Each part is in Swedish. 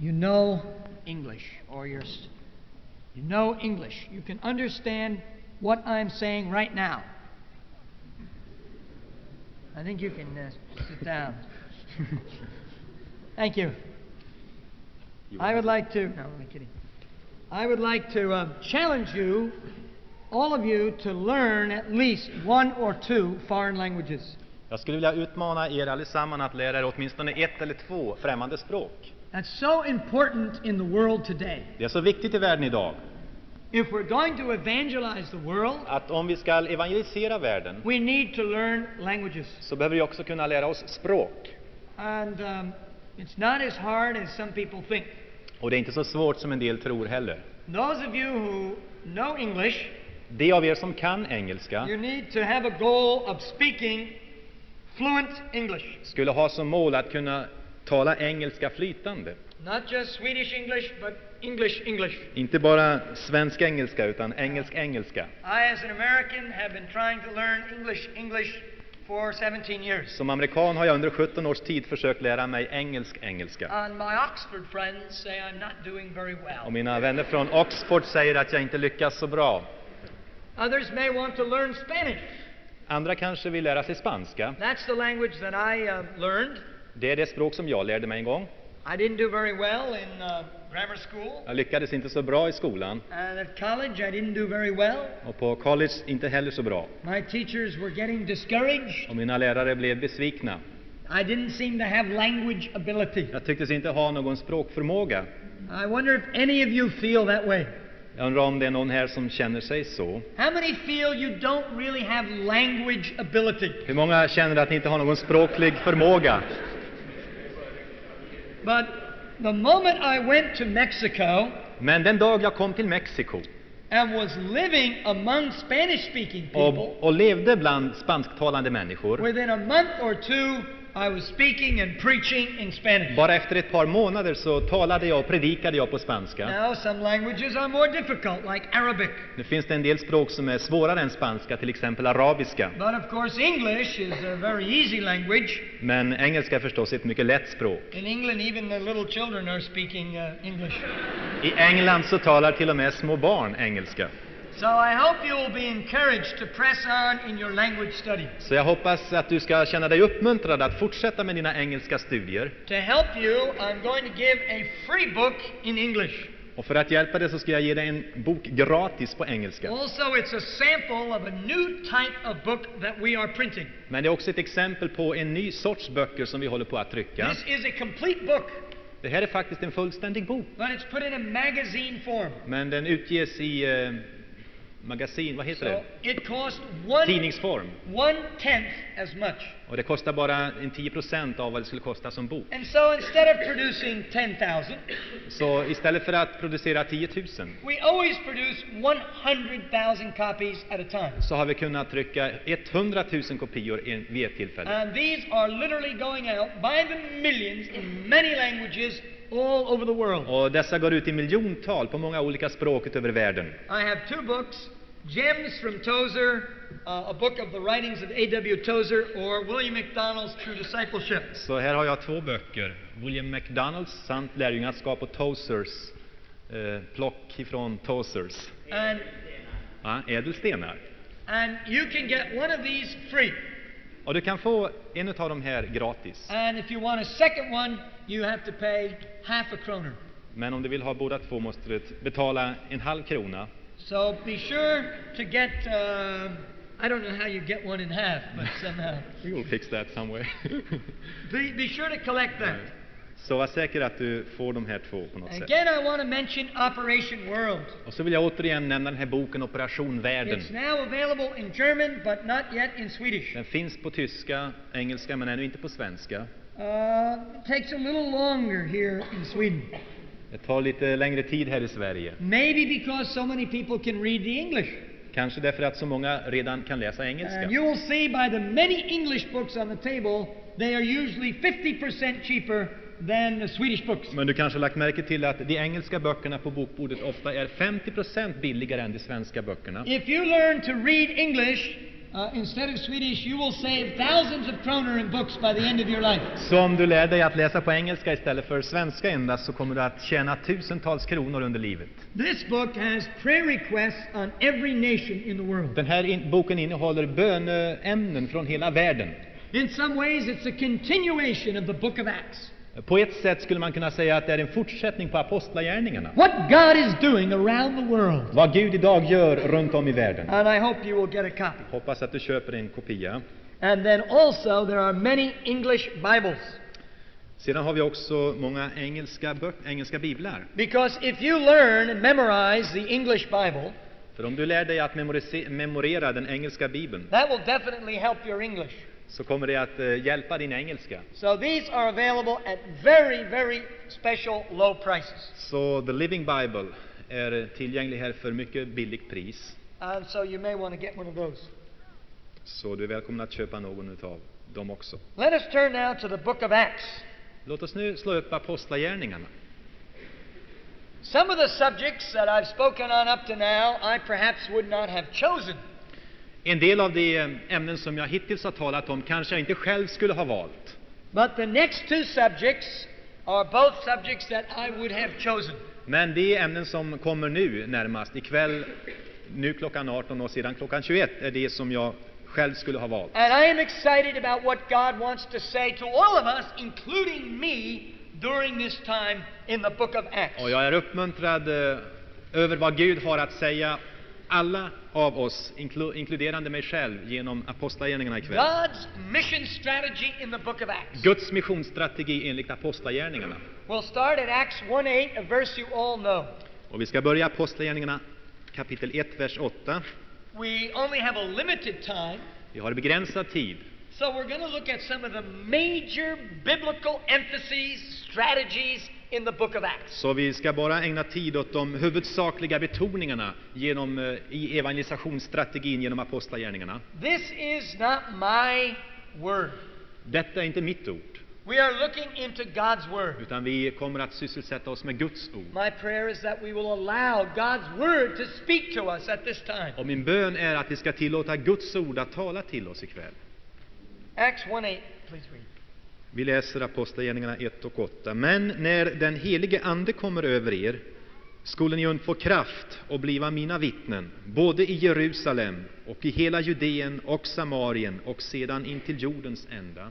you know English, or you know English. You can understand what I'm saying right now. I think you can sit down. Thank you. I would like to, no, I'm kidding. I would like to challenge you, all of you, to learn at least one or two foreign languages. Jag skulle vilja utmana er allesammans att lära er åtminstone ett eller två främmande språk. That's so important in the world today. Det är så viktigt i världen idag. If we're going to evangelize the world, Att om vi ska evangelisera världen, we need to learn languages. så behöver vi också kunna lära oss språk. And it's not as hard as some people think. Och det är inte så svårt som en del tror heller. Those of you who know English, De av er som kan engelska you need to have a goal of speaking fluent English. skulle ha som mål att kunna tala engelska flytande. Not just Swedish English, but English. Inte bara svensk engelska utan engelska. I, as an American, have been trying to learn English for 17 years. Som amerikan har jag under 17 års tid försökt lära mig engelska. And my Oxford friends say I'm not doing very well. Och mina vänner från Oxford säger att jag inte lyckas så bra. Others may want to learn Spanish. Andra kanske vill lära sig spanska. That's the language that I learned. Det är det språk som jag lärde mig en gång. I didn't do very well in grammar school. Jag lyckades inte så bra i skolan. And at college I didn't do very well. Och på college inte heller så bra. My teachers were getting discouraged. Och mina lärare blev besvikna. I didn't seem to have language ability. Jag tycktes inte ha någon språkförmåga. I wonder if any of you feel that way. Jag undrar om det är någon här som känner sig så. How many feel you don't really have language ability? Hur många känner att ni inte har någon språklig förmåga? But the moment I went to Mexico Men den dag jag kom till Mexiko and was living among Spanish-speaking people, och levde bland spansktalande människor, within a month or two I was speaking and preaching in Spanish. bara efter ett par månader så talade jag och predikade jag på spanska. Now some languages are more difficult, like Arabic. Nu finns det en del språk som är svårare än spanska, till exempel arabiska. But of course English is a very easy language. Men engelska är förstås ett mycket lätt språk. In England even the little children are speaking English. I England så talar till och med små barn engelska. So I hope you will be encouraged to press on in your language study. Så jag hoppas att du ska känna dig uppmuntrad att fortsätta med dina engelska studier. To help you, I'm going to give a free book in English. Och för att hjälpa dig så ska jag ge dig en bok gratis på engelska. Also, it's a sample of a new type of book that we are printing. Men det är också ett exempel på en ny sorts böcker som vi håller på att trycka. This is a complete book. Det här är faktiskt en fullständig bok. But it's put in a magazine form. Men den utges i magasin, vad heter det? It costs Tidningsform. 1/10 as much. Och det kostar bara 10% av vad det skulle kosta som bok. And so instead of producing 10,000, Så istället för att producera 10 000 we always produce 100,000 copies at a time. så har vi kunnat trycka 100 000 kopior vid ett tillfälle. And these are literally going out by the millions in many languages all over the world. Och dessa går ut i miljontal på många olika språk över världen. I have two books, Gems from Tozer, a book of the writings of A.W. Tozer, or William MacDonald's True Discipleship. Så här har jag två böcker. William MacDonalds Sant lärjungaskap och Tozers plock ifrån Tozers. Ädelstenar. And you can get one of these free. Och du kan få en av de här gratis. And if you want a second one, you have to pay half a kroner. Men om du vill ha båda två måste du betala en halv krona. So be sure to get, I don't know how you get one in half, but somehow. We'll fix that somewhere. Be sure to collect that. Så var säker att du får de här två på något sätt. Again, I want to mention Operation World. Och så vill jag återigen nämna den här boken Operation Världen. It's now available in German, but not yet in Swedish. Den finns på tyska, engelska, men ännu inte på svenska. It takes a little longer here in Sweden. Det tar lite längre tid här i Sverige. Maybe because so many people can read the English. Kanske därför att så många redan kan läsa engelska. And you will see by the many English books on the table, they are usually 50% cheaper than the Swedish books. Men du kanske har lagt märke till att de engelska böckerna på bokbordet ofta är 50% billigare än de svenska böckerna. If you learn to read English, instead of Swedish, you will save thousands of kronor in books by the end of your life. Så om du lär dig att läsa på engelska istället för svenska endast så kommer du att tjäna tusentals kronor under livet. This book has prayer requests on every nation in the world. Den här boken innehåller böneämnen från hela världen. In some ways, it's a continuation of the book of Acts. På ett sätt skulle man kunna säga att det är en fortsättning på apostlagärningarna. What God is doing around the world. Vad Gud idag gör runt om i världen. And I hope you will get a copy. Hoppas att du köper en kopia. And then also there are many English Bibles. Sedan har vi också många engelska biblar. Because if you learn and memorize the English Bible, för om du lär dig att memorera den engelska bibeln, that will definitely help your English. Så kommer det att hjälpa din engelska. So these are available at very, very special low prices. Så The Living Bible är tillgänglig här för mycket billigt pris. And so you may want to get one of those. Så du är välkommen att köpa någon av dem också. Let us turn now to the book of Acts. Låt oss nu slå upp apostlagärningarna. Some of the subjects that I've spoken on up to now, I perhaps would not have chosen. En del av de ämnen som jag hittills har talat om kanske jag inte själv skulle ha valt. But the next two subjects are both subjects that I would have chosen. Men de ämnen som kommer nu närmast ikväll, nu klockan 18 och sedan klockan 21, är det som jag själv skulle ha valt. And I am excited about what God wants to say to all of us, including me, during this time in the book of Acts. Och jag är uppmuntrad över vad Gud har att säga alla av oss, inkluderande mig själv, genom apostlagärningarna ikväll. God's mission strategy in the book of Acts. Guds missionsstrategi enligt apostlagärningarna. We'll start at Acts 1:8, a verse you all know. Och vi ska börja apostlagärningarna kapitel 1 vers 8. We only have a limited time. Vi har begränsad tid. So we're going to look at some of the major biblical emphases, strategies in the book of Acts. Så vi ska bara ägna tid åt de huvudsakliga betoningarna i evangelisationsstrategin genom apostlagärningarna. This is not my word. Detta är inte mitt ord. We are looking into God's word. Utan vi kommer att sysselsätta oss med Guds ord. My prayer is that we will allow God's word to speak to us at this time. Och min bön är att vi ska tillåta Guds ord att tala till oss ikväll. Acts 1:8, please read. Vi läser apostlagärningarna 1 och 8. Men när den helige ande kommer över er, skulle ni undfå kraft och bliva mina vittnen, både i Jerusalem och i hela Judeen och Samarien och sedan in till jordens ända.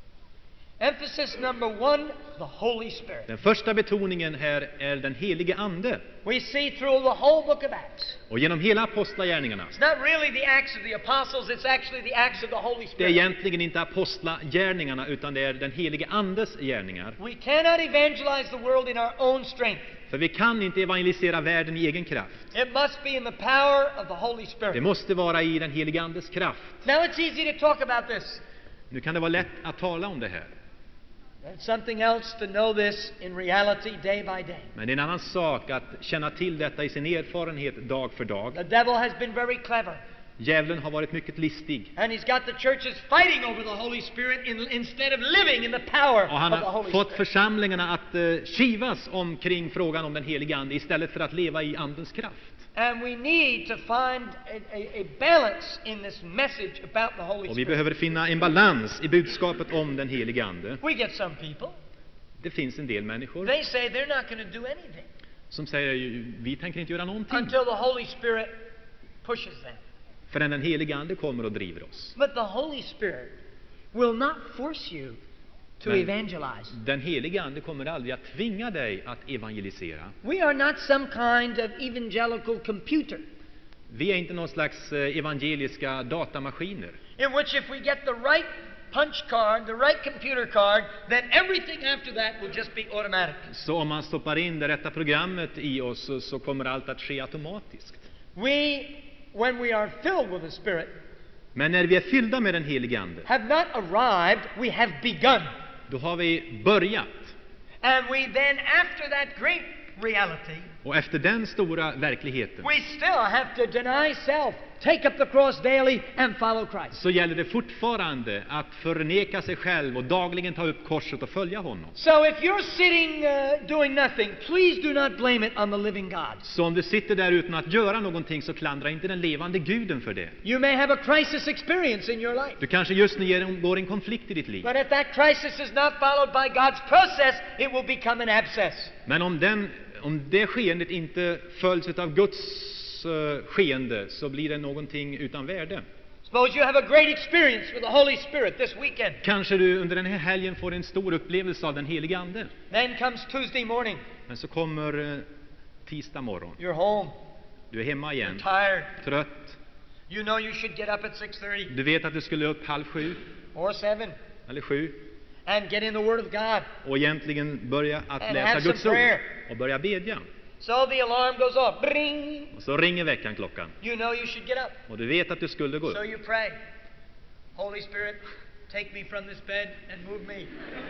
Emphasis number 1, the Holy Spirit. Den första betoningen här är den helige ande. We see through the whole book of Acts. Och genom hela apostlagärningarna. It's not really the acts of the apostles, it's actually the acts of the Holy Det är Spirit. egentligen inte apostlagärningarna utan det är den helige andes gärningar. We cannot evangelize the world in our own strength. För vi kan inte evangelisera världen i egen kraft. It must be in the power of the Holy Det Spirit. måste vara i den helige andes kraft. Now it's easy to talk about this. Nu kan det vara lätt att tala om det här. It's something else to know this in reality day by day. Men det är en annan sak att känna till detta i sin erfarenhet dag för dag. The devil has been very clever. Djävulen har varit mycket listig. And he's got the churches fighting over the Holy Spirit instead of living in the power Och han of the har Holy fått Spirit. församlingarna att kivas omkring frågan om den helige ande istället för att leva i andens kraft. And we need to find a balance in this message about the Holy Och vi Spirit. behöver finna en balans i budskapet om den helige ande. We get some people, Det finns en del människor they say they're not going to do anything som säger vi tänker inte göra någonting until the Holy Spirit pushes them. förrän den helige ande kommer och driver oss. But the Holy Spirit will not force you to Men evangelize. den helige ande kommer aldrig att tvinga dig att evangelisera. We are not some kind of evangelical computer Vi är inte någon slags evangeliska datamaskiner. in which if we get the right punch card, the right computer card, then everything after that will just be automatic. Så om man stoppar in det rätta programmet i oss så kommer allt att ske automatiskt. When we are filled with the Spirit, Men när vi är fyllda med den helige ande, have not arrived, we have begun. då har vi börjat. And we then, after that great reality, Och efter den stora verkligheten we still have to deny self take up the cross daily and follow Christ. så gäller det fortfarande att förneka sig själv och dagligen ta upp korset och följa honom. So if you're sitting doing nothing, please do not blame it on the living God. Så om du sitter där utan att göra någonting, så klandra inte den levande Guden för det. You may have a crisis experience in your life. Du kanske just nu genomgår en konflikt i ditt liv. But if that crisis is not followed by God's process, it will become an abscess. Men om det skeendet inte följs av Guds skeende, så blir det någonting utan värde. Suppose you have a great experience with the Holy Spirit this weekend. Kanske du under den här helgen får en stor upplevelse av den helige Ande. Then comes Tuesday morning. Men så kommer tisdag morgon. You're home. Du är hemma igen. Tired. Trött. You know you should get up at 6:30 Du vet att du skulle upp 6:30 or 7 eller 7 and get in the Word of God. och egentligen börja att And läsa have some Guds ord prayer. och börja bedja. So the alarm goes off. Bring. Och så ringer väckarklockan You know you should get up. och du vet att du skulle gå So upp. you pray. Holy Spirit, take me from this bed and move me.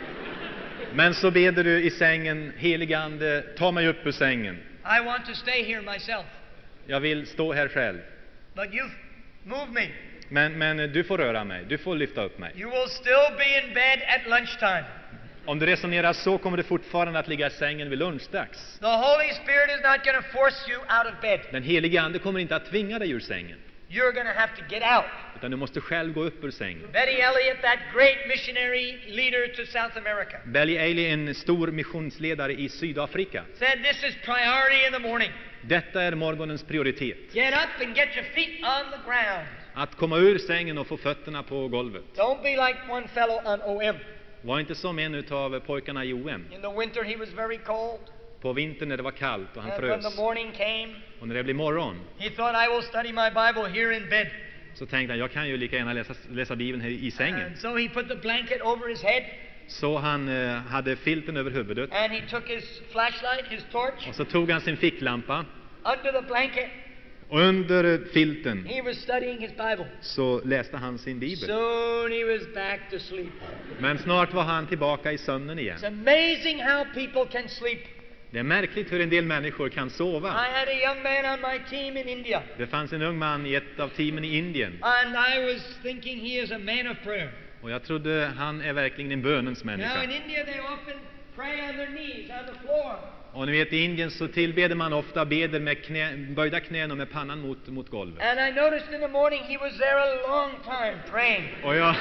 Men så beder du i sängen: helige Ande, ta mig upp ur sängen. I want to stay here myself. Jag vill stå här själv. But you move me. Men du får röra mig, du får lyfta upp mig. You will still be in bed at lunchtime. Om du resonerar så, kommer du fortfarande att ligga i sängen vid lunchdags. The Holy Spirit is not going to force you out of bed. Den helige Ande kommer inte att tvinga dig ur sängen, You're going to have to get out. utan du måste själv gå upp ur sängen. Betty Elliott, that great missionary leader to South America, Belly Ailey, en stor missionsledare i Sydafrika, said this is priority in the morning. detta är morgonens prioritet. Get up and get your feet on the ground. Att komma ur sängen och få fötterna på golvet. Don't be like one fellow on OM. Var inte som en utav pojkarna i OM. In the winter he was very cold. På vintern när det var kallt och han And when frös. the morning came, Och när det blev morgon, he thought, I will study my Bible here in bed. så tänkte han: jag kan ju lika gärna läsa Bibeln här i sängen. And so he put the blanket over his head, Så han hade filten över huvudet. and he took his flashlight, his torch, Och så tog han sin ficklampa. under the blanket. Och under filten He was studying his Bible. så läste han sin bibel. Soon he was back to sleep. Men snart var han tillbaka i sömnen igen. It's amazing how people can sleep. Det är märkligt hur en del människor kan I sova. had a young man on my team in India, Det fanns en ung man i ett av teamen i Indien. and I was thinking he is a man of prayer. Och jag trodde han är verkligen en bönens Now in människa. India they often pray on their knees on the floor. Och ni vet, i Indien så tillbeder man ofta, beder med böjda knän och med pannan mot golvet. And I noticed in the morning he was there a long time praying. Och jag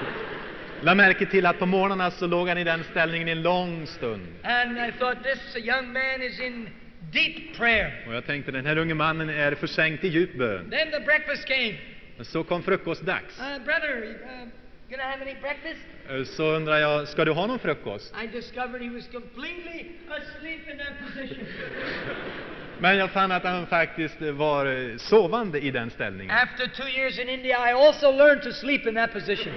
la märke till att på morgnarna så låg han i den ställningen en lång stund. And I thought this young man is in deep prayer. Och jag tänkte, den här unge mannen är försänkt i djup bön. Then the breakfast came. Men så kom frukostdags. Brother, gonna have any breakfast? Så undrar jag: ska du ha någon frukost? I discovered he was completely asleep in that position. Men jag fann att han faktiskt var sovande i den ställningen. After 2 years in India, I also learned to sleep in that position.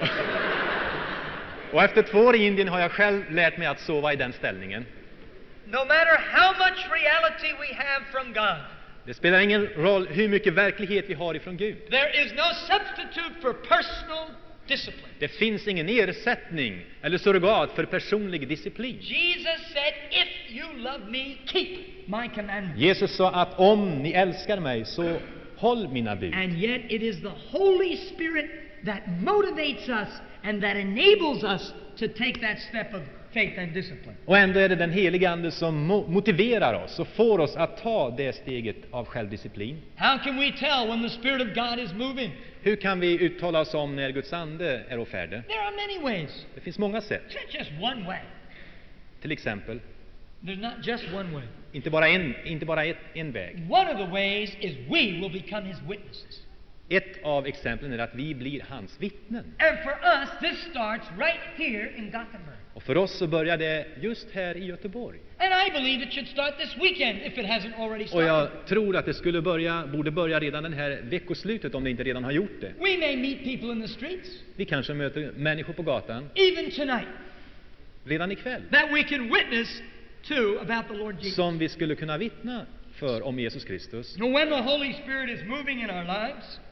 Och efter 2 år i Indien har jag själv lärt mig att sova i den ställningen. No matter how much reality we have from God, Det spelar ingen roll hur mycket verklighet vi har ifrån Gud. there is no substitute for personal discipline. Det finns ingen ersättning eller surrogat för personlig disciplin. Jesus said, if you love me, keep my commandments. Jesus sa att om ni älskar mig, så håll mina bud. And yet it is the Holy Spirit that motivates us and that enables us to take that step of faith and discipline. Och ändå är det den helige Ande som motiverar oss och får oss att ta det steget av självdisciplin. How can we tell when the Spirit of God is moving? Hur kan vi uttala oss om när Guds ande är å färde? There are many ways. Det finns många sätt. It's not just one way. Till exempel, There's not just one way. inte bara en väg. One of the ways is we will become His witnesses. Ett av exemplen är att vi blir hans vittnen. And for us, this starts right here in Gothenburg. Och för oss så börjar det just här i Göteborg. And I believe it should start this weekend if it hasn't already Och started. jag tror att det borde börja redan den här veckoslutet, om det inte redan har gjort det. We may meet people in the streets, Vi kanske möter människor på gatan even tonight, redan ikväll, that we can witness to about the Lord Jesus. som vi skulle kunna vittna för om Jesus Kristus. Now, when the Holy Spirit is moving in our lives,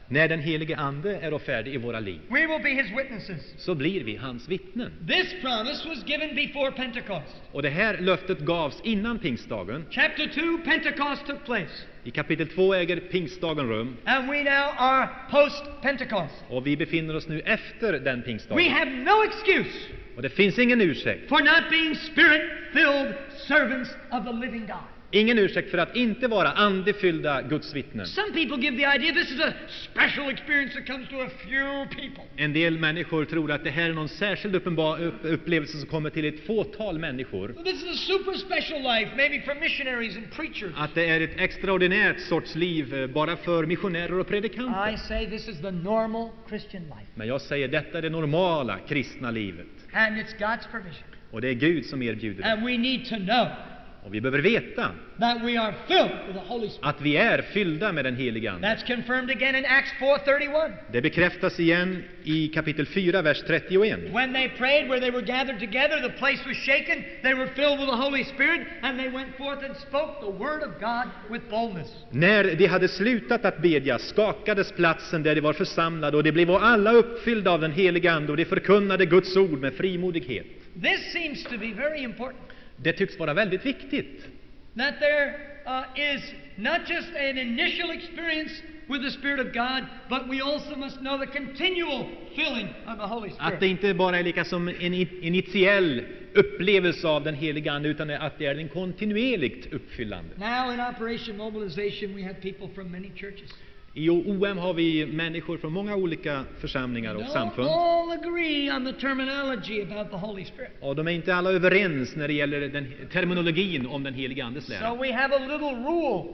När den helige Ande är färdig i våra liv, we will be his witnesses. så blir vi hans vittnen. This promise was given before Pentecost. Och det här löftet gavs innan pingstdagen. Chapter 2, Pentecost took place. I kapitel 2 äger pingstdagen rum. And we now are post-Pentecost. Och vi befinner oss nu efter den We pingstdagen. have no excuse Och det finns ingen ursäkt. for not being spirit-filled servants of the living God. Ingen ursäkt för att inte vara andefyllda Guds vittnen. Some people give the idea this is a special experience that comes to a few people. En del människor tror att det här är någon särskild upplevelse som kommer till ett fåtal människor. So this is a super special life, maybe for missionaries and preachers. Att det är ett extraordinärt sorts liv bara för missionärer och I predikanter. say this is the normal Christian life. Men jag säger detta är det normala kristna livet. And it's God's provision. Och det är Gud som erbjuder det. And we need to know Och vi behöver veta that we are filled with the Holy Spirit. att vi är fyllda med den helige Ande. That's confirmed again in Acts 4:31. Det bekräftas igen i kapitel 4, vers 31. When they prayed, where they were gathered together, the place was shaken. They were filled with the Holy Spirit, and they went forth and spoke the word of God with boldness. När de hade slutat att bedja skakades platsen där de var församlade, och de blev alla uppfyllda av den helige Ande, och de förkunnade Guds ord med frimodighet. This seems to be very important. Det tycks vara väldigt viktigt That there is not just an initial experience with the Spirit of God, but we also must know the continual filling of the Holy att det Spirit. inte bara är lika som en initiell upplevelse av den helige Ande, utan att det är en kontinuerligt uppfyllande. Now in Operation Mobilization we have people from many churches. I OM har vi människor från många olika församlingar och Don't samfund. all agree on the terminology about the Holy Spirit. Och de är inte alla överens när det gäller den terminologin om den helige Andes So lära. we have a little rule.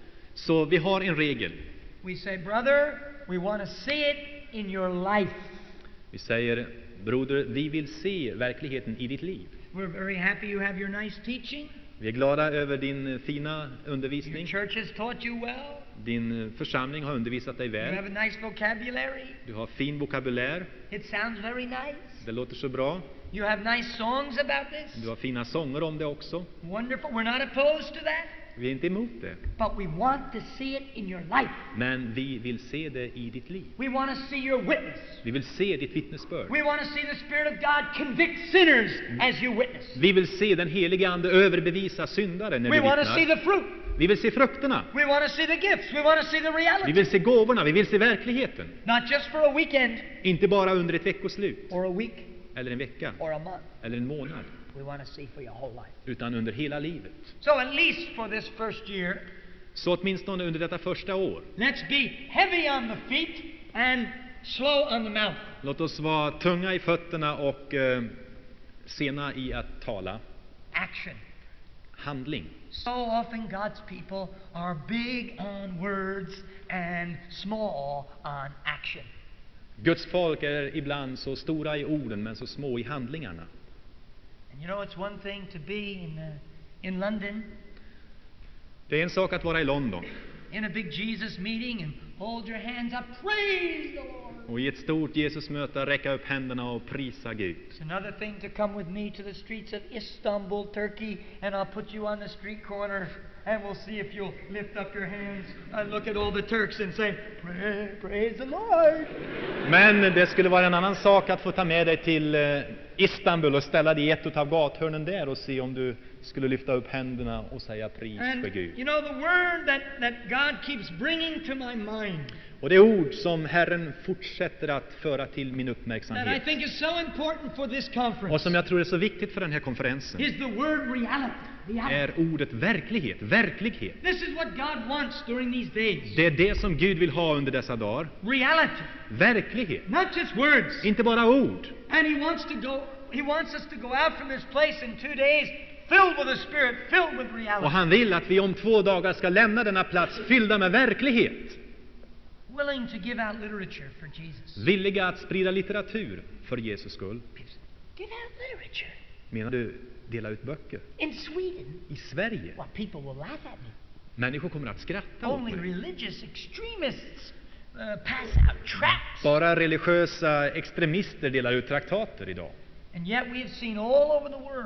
Så vi har en regel. We say, brother, we want to see it in your life. Vi säger, broder, vi vill se verkligheten i ditt liv. We're very happy you have your nice teaching. Vi är glada över din fina Your undervisning. church has taught you well. Din församling har undervisat dig You väl. have a nice vocabulary. Du har fin vokabulär. It sounds very nice. Det låter så bra. You have nice songs about this. Du har fina sånger om det också. Wonderful. We're not opposed to that. Vi är inte emot det. But we want to see it in your life. Men vi vill se det i ditt liv. We want to see your witness. Vi vill se ditt vittnesbörd. We want to see the Spirit of God convict sinners as you witness. Vi vill se den helige Ande överbevisa syndare när vi We want to see vittnar. the fruit. Vi vill se frukterna. We want to see the gifts. We want to see the Vi reality. vill se gåvorna. Vi vill se verkligheten. Not just for a weekend Inte bara under ett veckoslut, or a week eller en vecka, or a month. eller en månad, We want to see for your whole life. utan under hela livet. So at least for this first year, Så åtminstone under detta första år, let's be heavy on the feet and slow on the mouth. låt oss vara tunga i fötterna och sena i att tala. Action. Handling. So often God's people are big on words and small on action. Guds folk är ibland så stora i orden men så små i handlingarna. And you know, it's one thing to be in London Det är en sak att vara i London in a big Jesus meeting and hold your hands up, praise the Lord. och i ett stort Jesusmöte räcka upp händerna och prisa Gud. It's another thing to come with me to the streets of Istanbul, Turkey, and I'll put you on the street corner and we'll see if you'll lift up your hands and look at all the Turks and say, praise the Lord. Men det skulle vara en annan sak att få ta med dig till Istanbul och ställa dig i ett av gathörnen där och se om du skulle lyfta upp händerna och säga pris för And Gud. you know, the word that God keeps bringing to my mind, Och det ord som Herren fortsätter att föra till min that I uppmärksamhet think is so important for this och conference, som jag tror är så viktigt för den här konferensen is the word reality. Reality. är ordet verklighet, verklighet. This is what God wants during these days. Det är det som Gud vill ha under dessa dagar. Reality, Verklighet, not just words. inte bara ord. And He wants us to go out from this place in 2 days filled with the Spirit, filled with Och reality. han vill att vi om 2 dagar ska lämna denna plats fyllda med verklighet. Willing to give out literature for Jesus. Villiga att sprida litteratur för Jesus skull. Give out literature. Menar du dela ut böcker? In Sweden, I Sverige? well, people will laugh at me. Människor kommer att skratta åt Only mig. religious extremists pass out tracts. Bara religiösa extremister delar ut traktater idag. And yet we have seen all over the world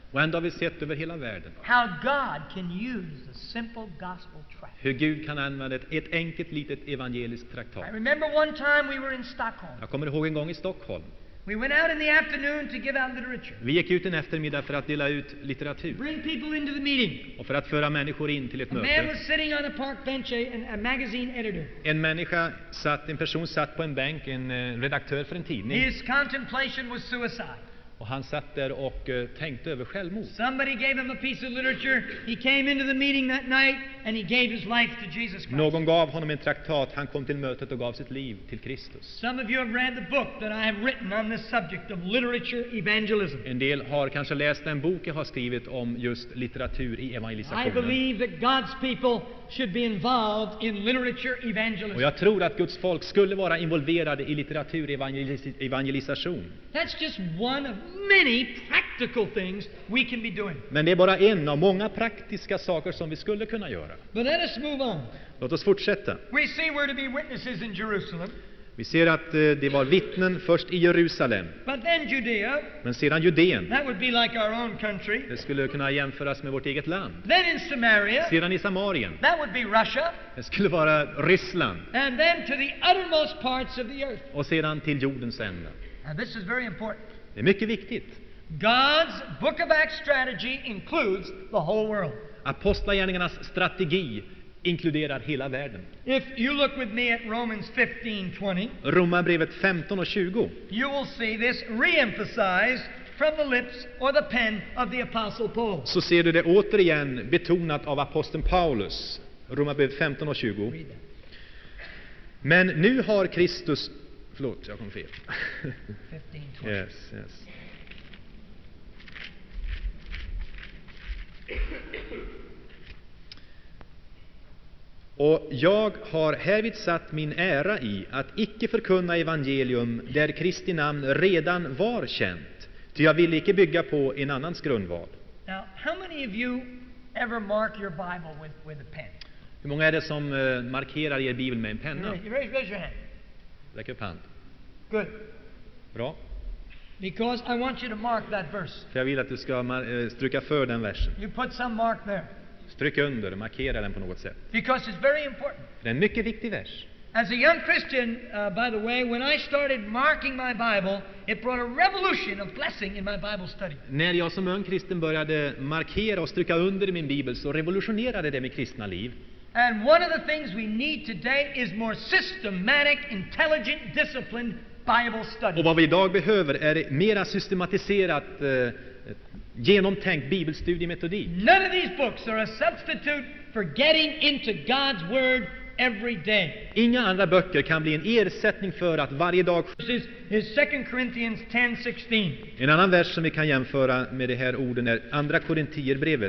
Och ändå har vi sett över hela världen how God can use a simple gospel tract. hur Gud kan använda ett enkelt litet evangeliskt traktat. I remember one time we were in Stockholm. Jag kommer ihåg en gång i Stockholm. We went out in the afternoon to give out literature. Vi gick ut en eftermiddag för att dela ut litteratur Bring people into the meeting. och för att föra människor in till ett A man möte. was sitting on a park bench, a magazine editor. En person satt på en bänk, en redaktör för en tidning, His contemplation was suicide. och han satt där och tänkte över självmord. Somebody gave him a piece of literature. He came into the meeting that night and he gave his life to Jesus Christ. Någon gav honom en traktat, han kom till mötet och gav sitt liv till Kristus. Some of you have read the book that I have written on this subject of literature evangelism. En del har kanske läst en bok jag har skrivit om just litteratur i I evangelisationen. believe that God's people should be involved in literature Och evangelism. jag tror att Guds folk skulle vara involverade i litteraturevangelisation. That's just one of many practical things we can be doing. Men det är bara en av många praktiska saker som vi skulle kunna göra. But let us move on. Låt oss fortsätta. We see we're to be witnesses in Jerusalem, Vi ser att det var vittnen först i Jerusalem, but then Judea. men sedan Judeen. That would be like our own country. Det skulle kunna jämföras med vårt eget land. Then in Samaria. Sedan i Samarien. That would be Russia. Det skulle vara Ryssland. And then to the uttermost parts of the earth. Och sedan till jordens ända. Now this is very important. Det är mycket viktigt. God's Book of Acts strategy includes the whole world. Apostlagärningarnas strategi inkluderar hela världen. If you look with me at Romans 15:20, Romarbrevet 15 och 20. you will see this re-emphasized from the lips or the pen of the Apostle Paul. Så ser du det återigen betonat av aposteln Paulus. Romarbrevet 15 och 20. Read that. Men nu har Kristus... Förlåt, jag kom fel. 15:20. Yes. Och jag har härvid satt min ära i att icke förkunna evangelium där Kristi namn redan var känt, ty jag vill icke bygga på en annans grundval. Now, how many of you ever mark your Bible with a pen? Hur många är det som markerar er bibel med en penna? Raise your hand. Räck upp hand. Good. Bra. Because I want you to mark that verse. För jag vill att du ska stryka för den versen. You put some mark there. Stryk under, markera den på något sätt. Because it's very important. Det är en mycket viktig vers. As a young Christian, by the way, when I started marking my Bible, it brought a revolution of blessing in my Bible study. När jag som ung kristen började markera och stryka under i min bibel, så revolutionerade det mitt kristna liv. And one of the things we need today is more systematic, intelligent, disciplined Bible study. Och vad vi idag behöver är mera systematiserat, genomtänkt bibelstudiemetodik. None of these books are a substitute for getting into God's Word every day. Inga andra böcker kan bli en ersättning för att varje dag... This is 2 Corinthians 10:16. En annan vers som vi kan jämföra med de här orden är Andra Korintierbrevet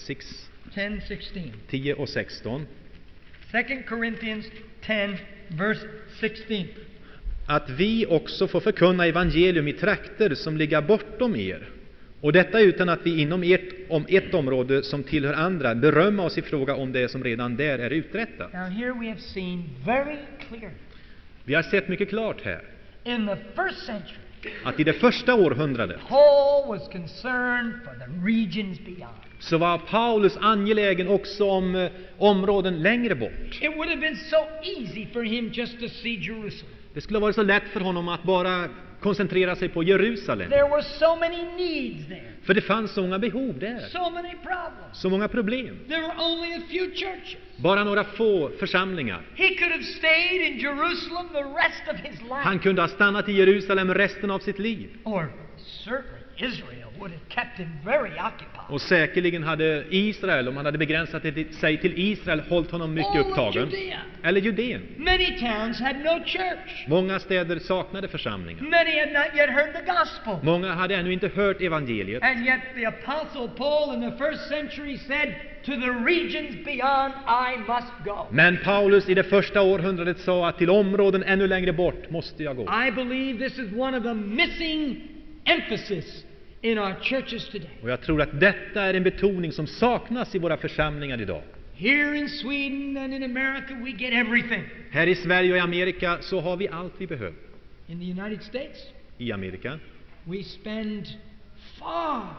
10:16. 10 och 16. 2 Corinthians 10, verse 16. Att vi också får förkunna evangelium i trakter som ligger bortom er. Och detta utan att vi inom ett område som tillhör andra berömma oss i fråga om det som redan där är uträttat. Now here we have seen very clearly Vi har sett mycket klart här in the first century att i det första århundradet Paul was concerned for the regions beyond. så var Paulus angelägen också om områden längre bort. It would have been so easy for him just to see Jerusalem. Det skulle ha varit så lätt för honom att bara koncentrera sig på Jerusalem. There were so many needs there, För det fanns så många behov där. so many problems. Så många problem. There were only a few churches. Bara några få församlingar. He could have stayed in Jerusalem the rest of his life. Han kunde ha stannat i Jerusalem resten av sitt liv. Or certainly Israel would have kept him very occupied. Och säkerligen hade Israel, om han hade begränsat sig till Israel, hållit honom mycket All of upptagen. Judea. Eller Judeen. Many towns had no church. Många städer saknade församlingar. Many had not yet heard the gospel. Många hade ännu inte hört evangeliet. And yet the apostle Paul in the first century said, to the regions beyond I must go. Men Paulus i det första århundradet sa att till områden ännu längre bort måste jag gå. I believe this is one of the missing emphasis in our churches today. Och jag tror att detta är en betoning som saknas i våra församlingar idag. Here in Sweden and in America we get everything. Här i Sverige och i Amerika så har vi allt vi behöver. In the United States I Amerika we spend far,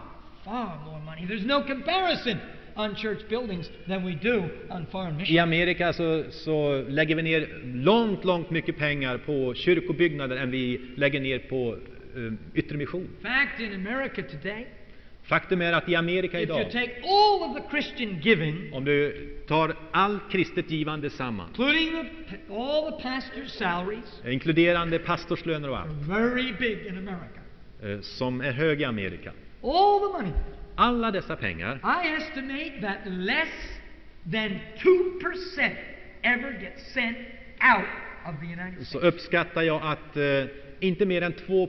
far more money. There's no comparison on church buildings than we do on foreign I missions. Amerika så lägger vi ner långt mycket pengar på kyrkobyggnader än vi lägger ner på yttre mission. In fact, in America today, Faktum är att i Amerika if you idag, take all of the Christian giving, om du tar all kristet givande samman, including all the pastors' salaries, inkluderande pastorslöner och are allt, very big in America. som är hög i Amerika. All the money. Alla dessa pengar, I estimate that less than 2% ever gets sent out of the United så States. uppskattar jag att inte mer än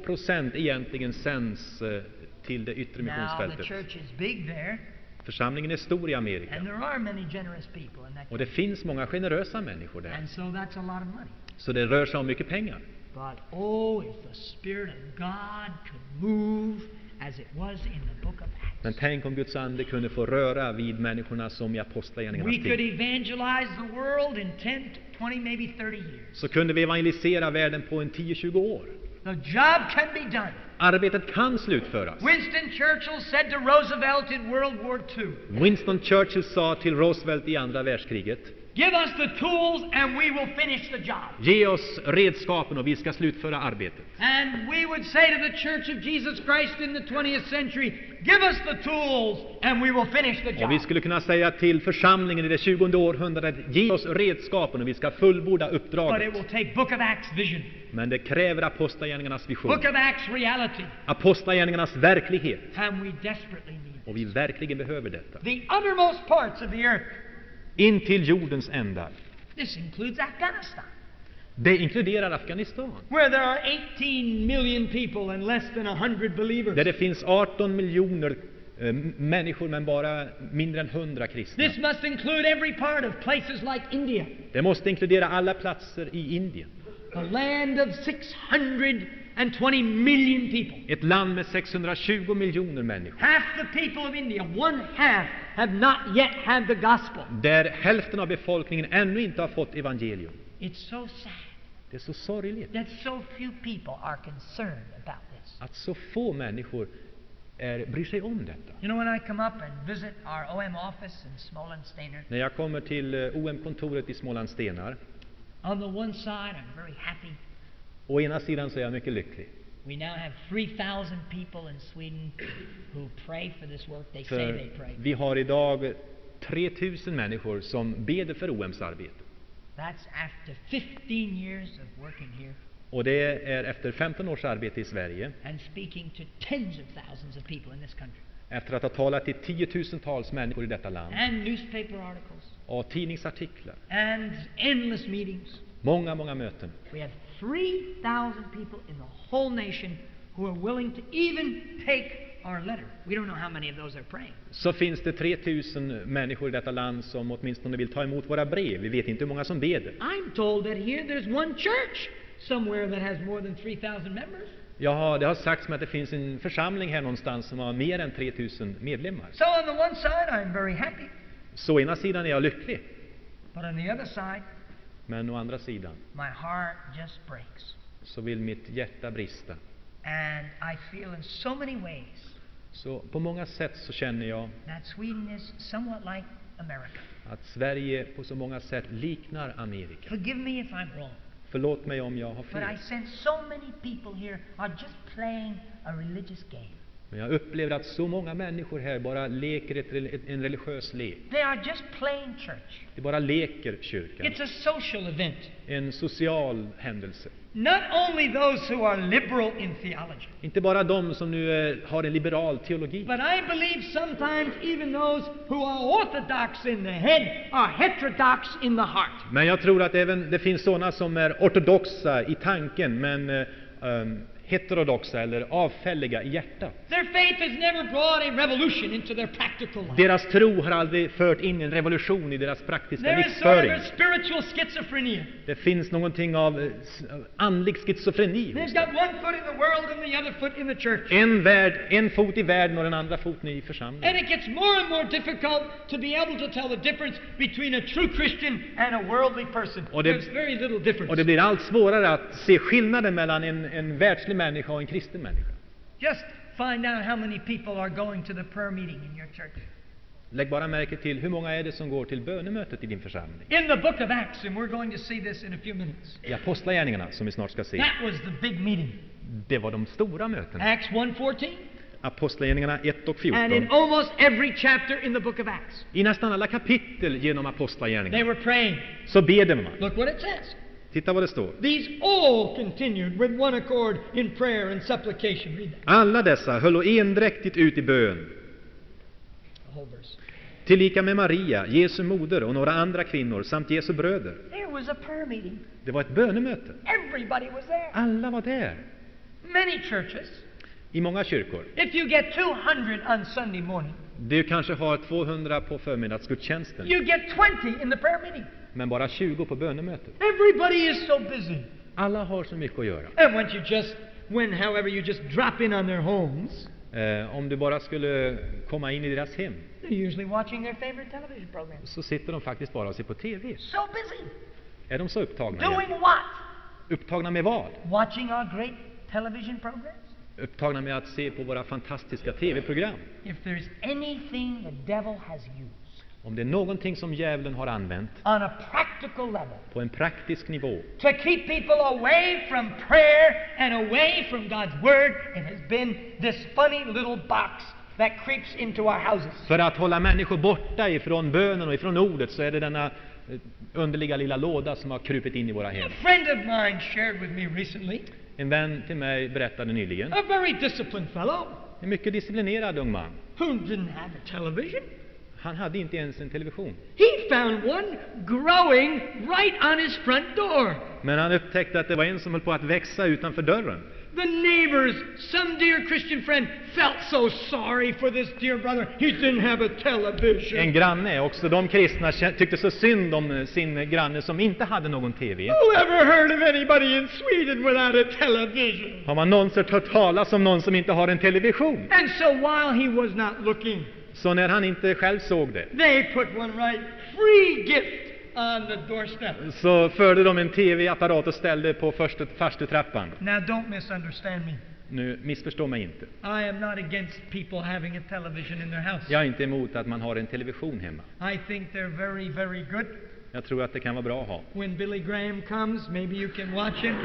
2% egentligen sänds till det yttre Now, the missionsfältet. church is big there, Församlingen är stor i and Amerika. there are many generous people in that Och det finns många generösa människor där. and so that's a lot of money. Så det rör sig om mycket pengar. But oh, if the Spirit of God could move as it was in the book of Acts. Men tänk om Guds ande kunde få röra vid människorna som i We Apostlagärningarnas could tid. evangelize the world in 10, 20, maybe 30 years. Så kunde vi evangelisera världen på en 10-20 år. The job can be done. Arbetet kan slutföras. Winston Churchill said to Roosevelt in World War II, Winston Churchill sa till Roosevelt i andra världskriget: give us the tools and we will finish the job. ge oss redskapen och vi ska slutföra arbetet. And we would say to the Church of Jesus Christ in the 20th century, give us the tools and we will finish the Och vi job. skulle kunna säga till församlingen i det 20:e århundradet: ge oss redskapen och vi ska fullborda But it uppdraget. will take Book of Acts vision, Men det kräver Apostlagärningarnas vision, Book of Acts reality, Apostlagärningarnas verklighet. and we desperately need it. Och vi verkligen behöver detta. The uttermost parts of the earth. In till jordens ändar. This includes Afghanistan, Det inkluderar Afghanistan, where there are 18 million people and less than 100 believers. där det finns 18 miljoner människor men bara mindre än 100 kristna. This must include every part of places like India, Det måste inkludera alla platser i Indien. a land of 620 million people. Ett land med 620 miljoner människor. Half the people of India, one half, have not yet had the gospel. Där hälften av befolkningen ännu inte har fått evangelium. It's so sad Det är så sorgligt that so few people are concerned about this. att så få människor bryr sig om detta. You know, when I come up and visit our OM office in Smålandsteiner, När jag kommer till OM-kontoret i Smålandstenar, on the one side I'm very happy. å ena sidan så är jag mycket lycklig. We now have 3,000 people in Sweden who pray for this work. They say För they pray. vi har idag 3000 människor som beder för OMs arbete. That's after 15 years of working here Och det är efter 15 års arbete i Sverige, and speaking to tens of thousands of people in this country. efter att ha talat till 10 000-tals människor i detta land, And newspaper articles och tidningsartiklar, and endless meetings. många möten. We have 3,000 people in the whole nation who are willing to even take our letter. We don't know how many of those are praying. Så finns det 3000 människor i detta land som åtminstone vill ta emot våra brev. Vi vet inte hur många som beder. I'm told that here there's one church somewhere that has more than 3,000 members. Ja, det har sagts mig att det finns en församling här någonstans som har mer än 3000 medlemmar. So on the one side I'm very happy, Så å ena sidan är jag lycklig, but on the other side men å andra sidan my heart just breaks. så vill mitt hjärta brista. And I feel in so many ways Så på många sätt så känner jag that Sweden is somewhat like America. att Sverige på så många sätt liknar Amerika. Forgive me if I'm wrong, Förlåt mig om jag har but fel. I sense so many people here are just playing a religious game. Men jag upplever att så många människor här bara leker en religiös lek. They are just playing church. De bara leker kyrkan. It's a social event. En social händelse. Not only those who are liberal in theology, Inte bara de som nu har en liberal teologi. but I believe sometimes even those who are orthodox in the head are heterodox in the heart. Men jag tror att även det finns sådana som är ortodoxa i tanken men heterodoxa eller avfälliga i hjärtat. Their faith has never brought a revolution into their practical life. Deras tro har aldrig fört in en revolution i deras praktiska There is sort of livsföring. a spiritual schizophrenia. Det finns någonting av andlig schizofreni hos They've dem. got one foot in the world and the other foot in the church. En fot i världen och den andra foten i församlingen. And it gets more and more difficult to be able to tell the difference between a true Christian and a worldly person. Och det- There's very little difference. Och det blir allt svårare att se skillnaden mellan en världslig människa och en kristen människa. Just find out how many people are going to the prayer meeting in your church. Lägg bara märke till hur många är det som går till bönemötet i din församling. In the book of Acts, and we're going to see this in a few minutes. I Apostlagärningarna, som vi snart ska se. That was the big meeting. Det var de stora mötena. Acts 1:14. Apostlagärningarna 1 och And in 14. almost every chapter in the book of Acts, I nästan alla kapitel genom they Apostlagärningarna were praying. så beder man. Look what it says. Titta vad det står. These all continued with one accord in prayer and supplication. Read that. Alla dessa höll endräktigt ut i bön. The whole verse. Tillika med Maria, Jesu moder och några andra kvinnor samt Jesu bröder. There was a prayer meeting. Det var ett bönemöte. Everybody was there. Alla var där. Many churches, I många kyrkor. if you get 200 on Sunday morning, Du kanske har 200 på förmiddagsgudstjänsten, you get 20 in the prayer meeting. men bara 20 på bönemötet. Everybody is so busy. Alla har så mycket att göra. And however you just drop in on their homes, Om du bara skulle komma in i deras hem, they're usually watching their favorite television programs. så sitter de faktiskt bara och ser på TV. So busy. Är de så upptagna? Doing Igen? what? Upptagna med vad? Watching our great television programs. Upptagna med att se på våra fantastiska TV-program. If there's anything the devil has used Om det är någonting som djävulen har använt on a practical level på en praktisk nivå to keep people away from prayer and away from God's word, it has been this funny little box that creeps into our houses. för att hålla människor borta ifrån bönen och ifrån ordet, så är det denna underliga lilla låda som har krupit in i våra hem. A friend of mine shared with me recently, En vän till mig berättade nyligen, a very disciplined fellow en mycket disciplinerad ung man. who didn't have a television. Han hade inte ens en television. He found one growing right on his front door. Men han upptäckte att det var en som höll på att växa utanför dörren. The neighbors, some dear Christian friend, felt so sorry for this dear brother. He didn't have a television. En granne, också de kristna, tyckte så synd om sin granne som inte hade någon TV. Who ever heard of anybody in Sweden without a television? Har man någonsin hört talas om någon som inte har en television? And so while he was not looking, Så när han inte själv såg det, they put one right, free gift, on the doorstep. så förde de en TV-apparat och ställde på första trappan. Now don't misunderstand me. Nu missförstå mig inte. I am not against people having a television in their house. Jag är inte emot att man har en television hemma. I think they're very, very good. Jag tror att det kan vara bra att ha. When Billy Graham comes, maybe you can watch him.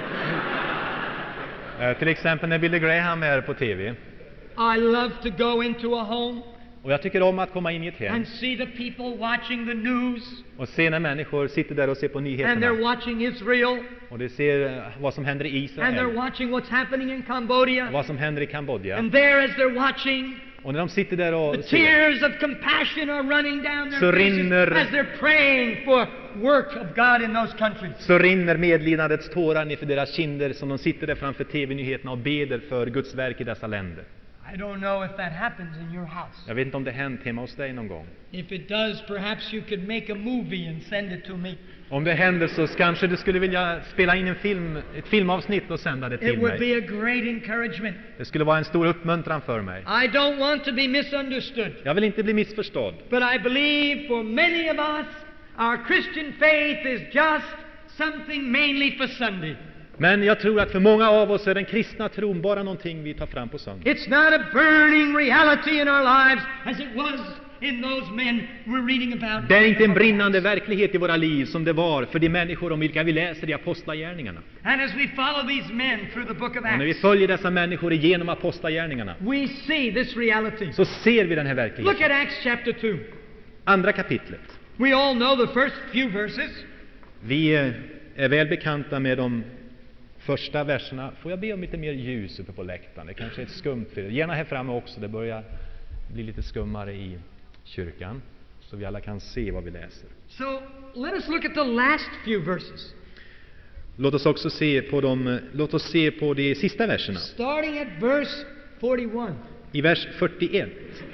Till exempel när Billy Graham är på TV. I love to go into a home Och jag tycker om att komma in i ett hem and see the people watching the news, och se när människor sitter där och ser på and they're nyheterna. watching Israel, Och de ser vad som händer i and they're Israel, watching what's happening in Cambodia. vad som händer i Kambodja. And there, as they're watching, Och när de sitter där the och ser, tears of compassion are running down Så their faces rinner- as they're praying for work of God in those countries. så rinner medlidandets tårar ner för deras kinder som de sitter där framför TV-nyheterna och beder för Guds verk i dessa länder. I don't know if that happens in your house. Jag vet inte om det hänt hemma hos dig någon gång. If it does, perhaps you could make a movie and send it to me. Om det händer så kanske du skulle vilja spela in ett filmavsnitt och sända det It till would mig. be a great encouragement. Det skulle vara en stor uppmuntran för mig. I don't want to be misunderstood, Jag vill inte bli missförstådd. but I believe for many of us, our Christian faith is just something mainly for Sunday. Men jag tror att för många av oss är den kristna tron bara någonting vi tar fram på söndag. It's not a burning reality in our lives as it was in those men we're reading about. Det är inte en brinnande verklighet i våra liv som det var för de människor om vilka vi läser i Apostlagärningarna. And as we follow these men through the book of Och när vi Acts, följer dessa människor igenom Apostlagärningarna we see this reality. så ser vi den här Look verkligheten. at Acts chapter 2. Andra kapitlet. We all know the first few verses. Vi är väl bekanta med de första verserna. Får jag be om lite mer ljus uppe på läktaren? Det kanske är ett skumt för er. Gärna här framme också. Det börjar bli lite skummare i kyrkan. Så vi alla kan se vad vi läser. So let us look at the last few verses. Låt oss också se på de sista verserna. Starting at verse 41. I vers 41.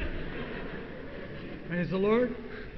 Praise the Lord.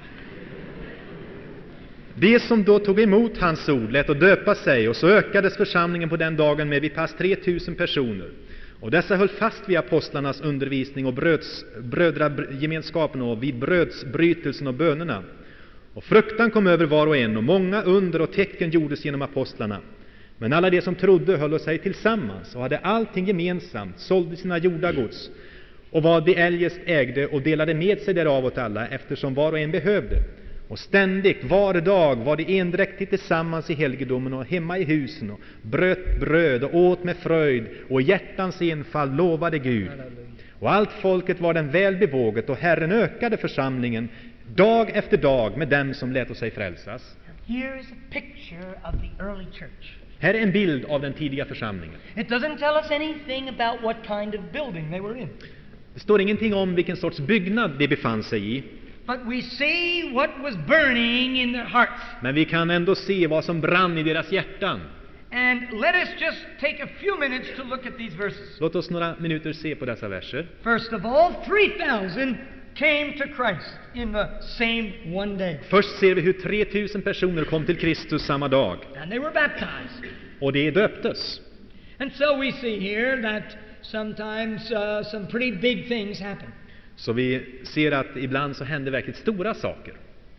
De som då tog emot hans ord lät att döpa sig, och så ökades församlingen på den dagen med vid pass 3000 personer. Och dessa höll fast vid apostlarnas undervisning och brödragemenskapen och vid brödsbrytelsen och bönerna. Och fruktan kom över var och en, och många under och tecken gjordes genom apostlarna. Men alla de som trodde höll sig tillsammans och hade allting gemensamt, sålde sina jordagods och vad de eljest ägde och delade med sig därav åt alla, eftersom var och en behövde. Och ständigt, var dag, var de endräktigt tillsammans i helgedomen och hemma i husen och bröt bröd och åt med fröjd och i hjärtans enfall lovade Gud. Och allt folket var den väl bevåget och Herren ökade församlingen dag efter dag med dem som lät sig frälsas. Here is a picture of the early church. Här är en bild av den tidiga församlingen. It doesn't tell us anything about what kind of building they were in. Det står ingenting om vilken sorts byggnad de befann sig i. But we see what was burning in their hearts. Men vi kan ändå se vad som brann i deras hjärtan. And let us just take a few minutes to look at these verses. Låt oss några minuter se på dessa verser. First of all, 3,000 came to Christ in the same one day. Först ser vi hur 3000 personer kom till Kristus samma dag. And they were baptized. Och de döptes. And so we see here that sometimes some pretty big things happen. Så vi ser att ibland så händer verkligt stora saker.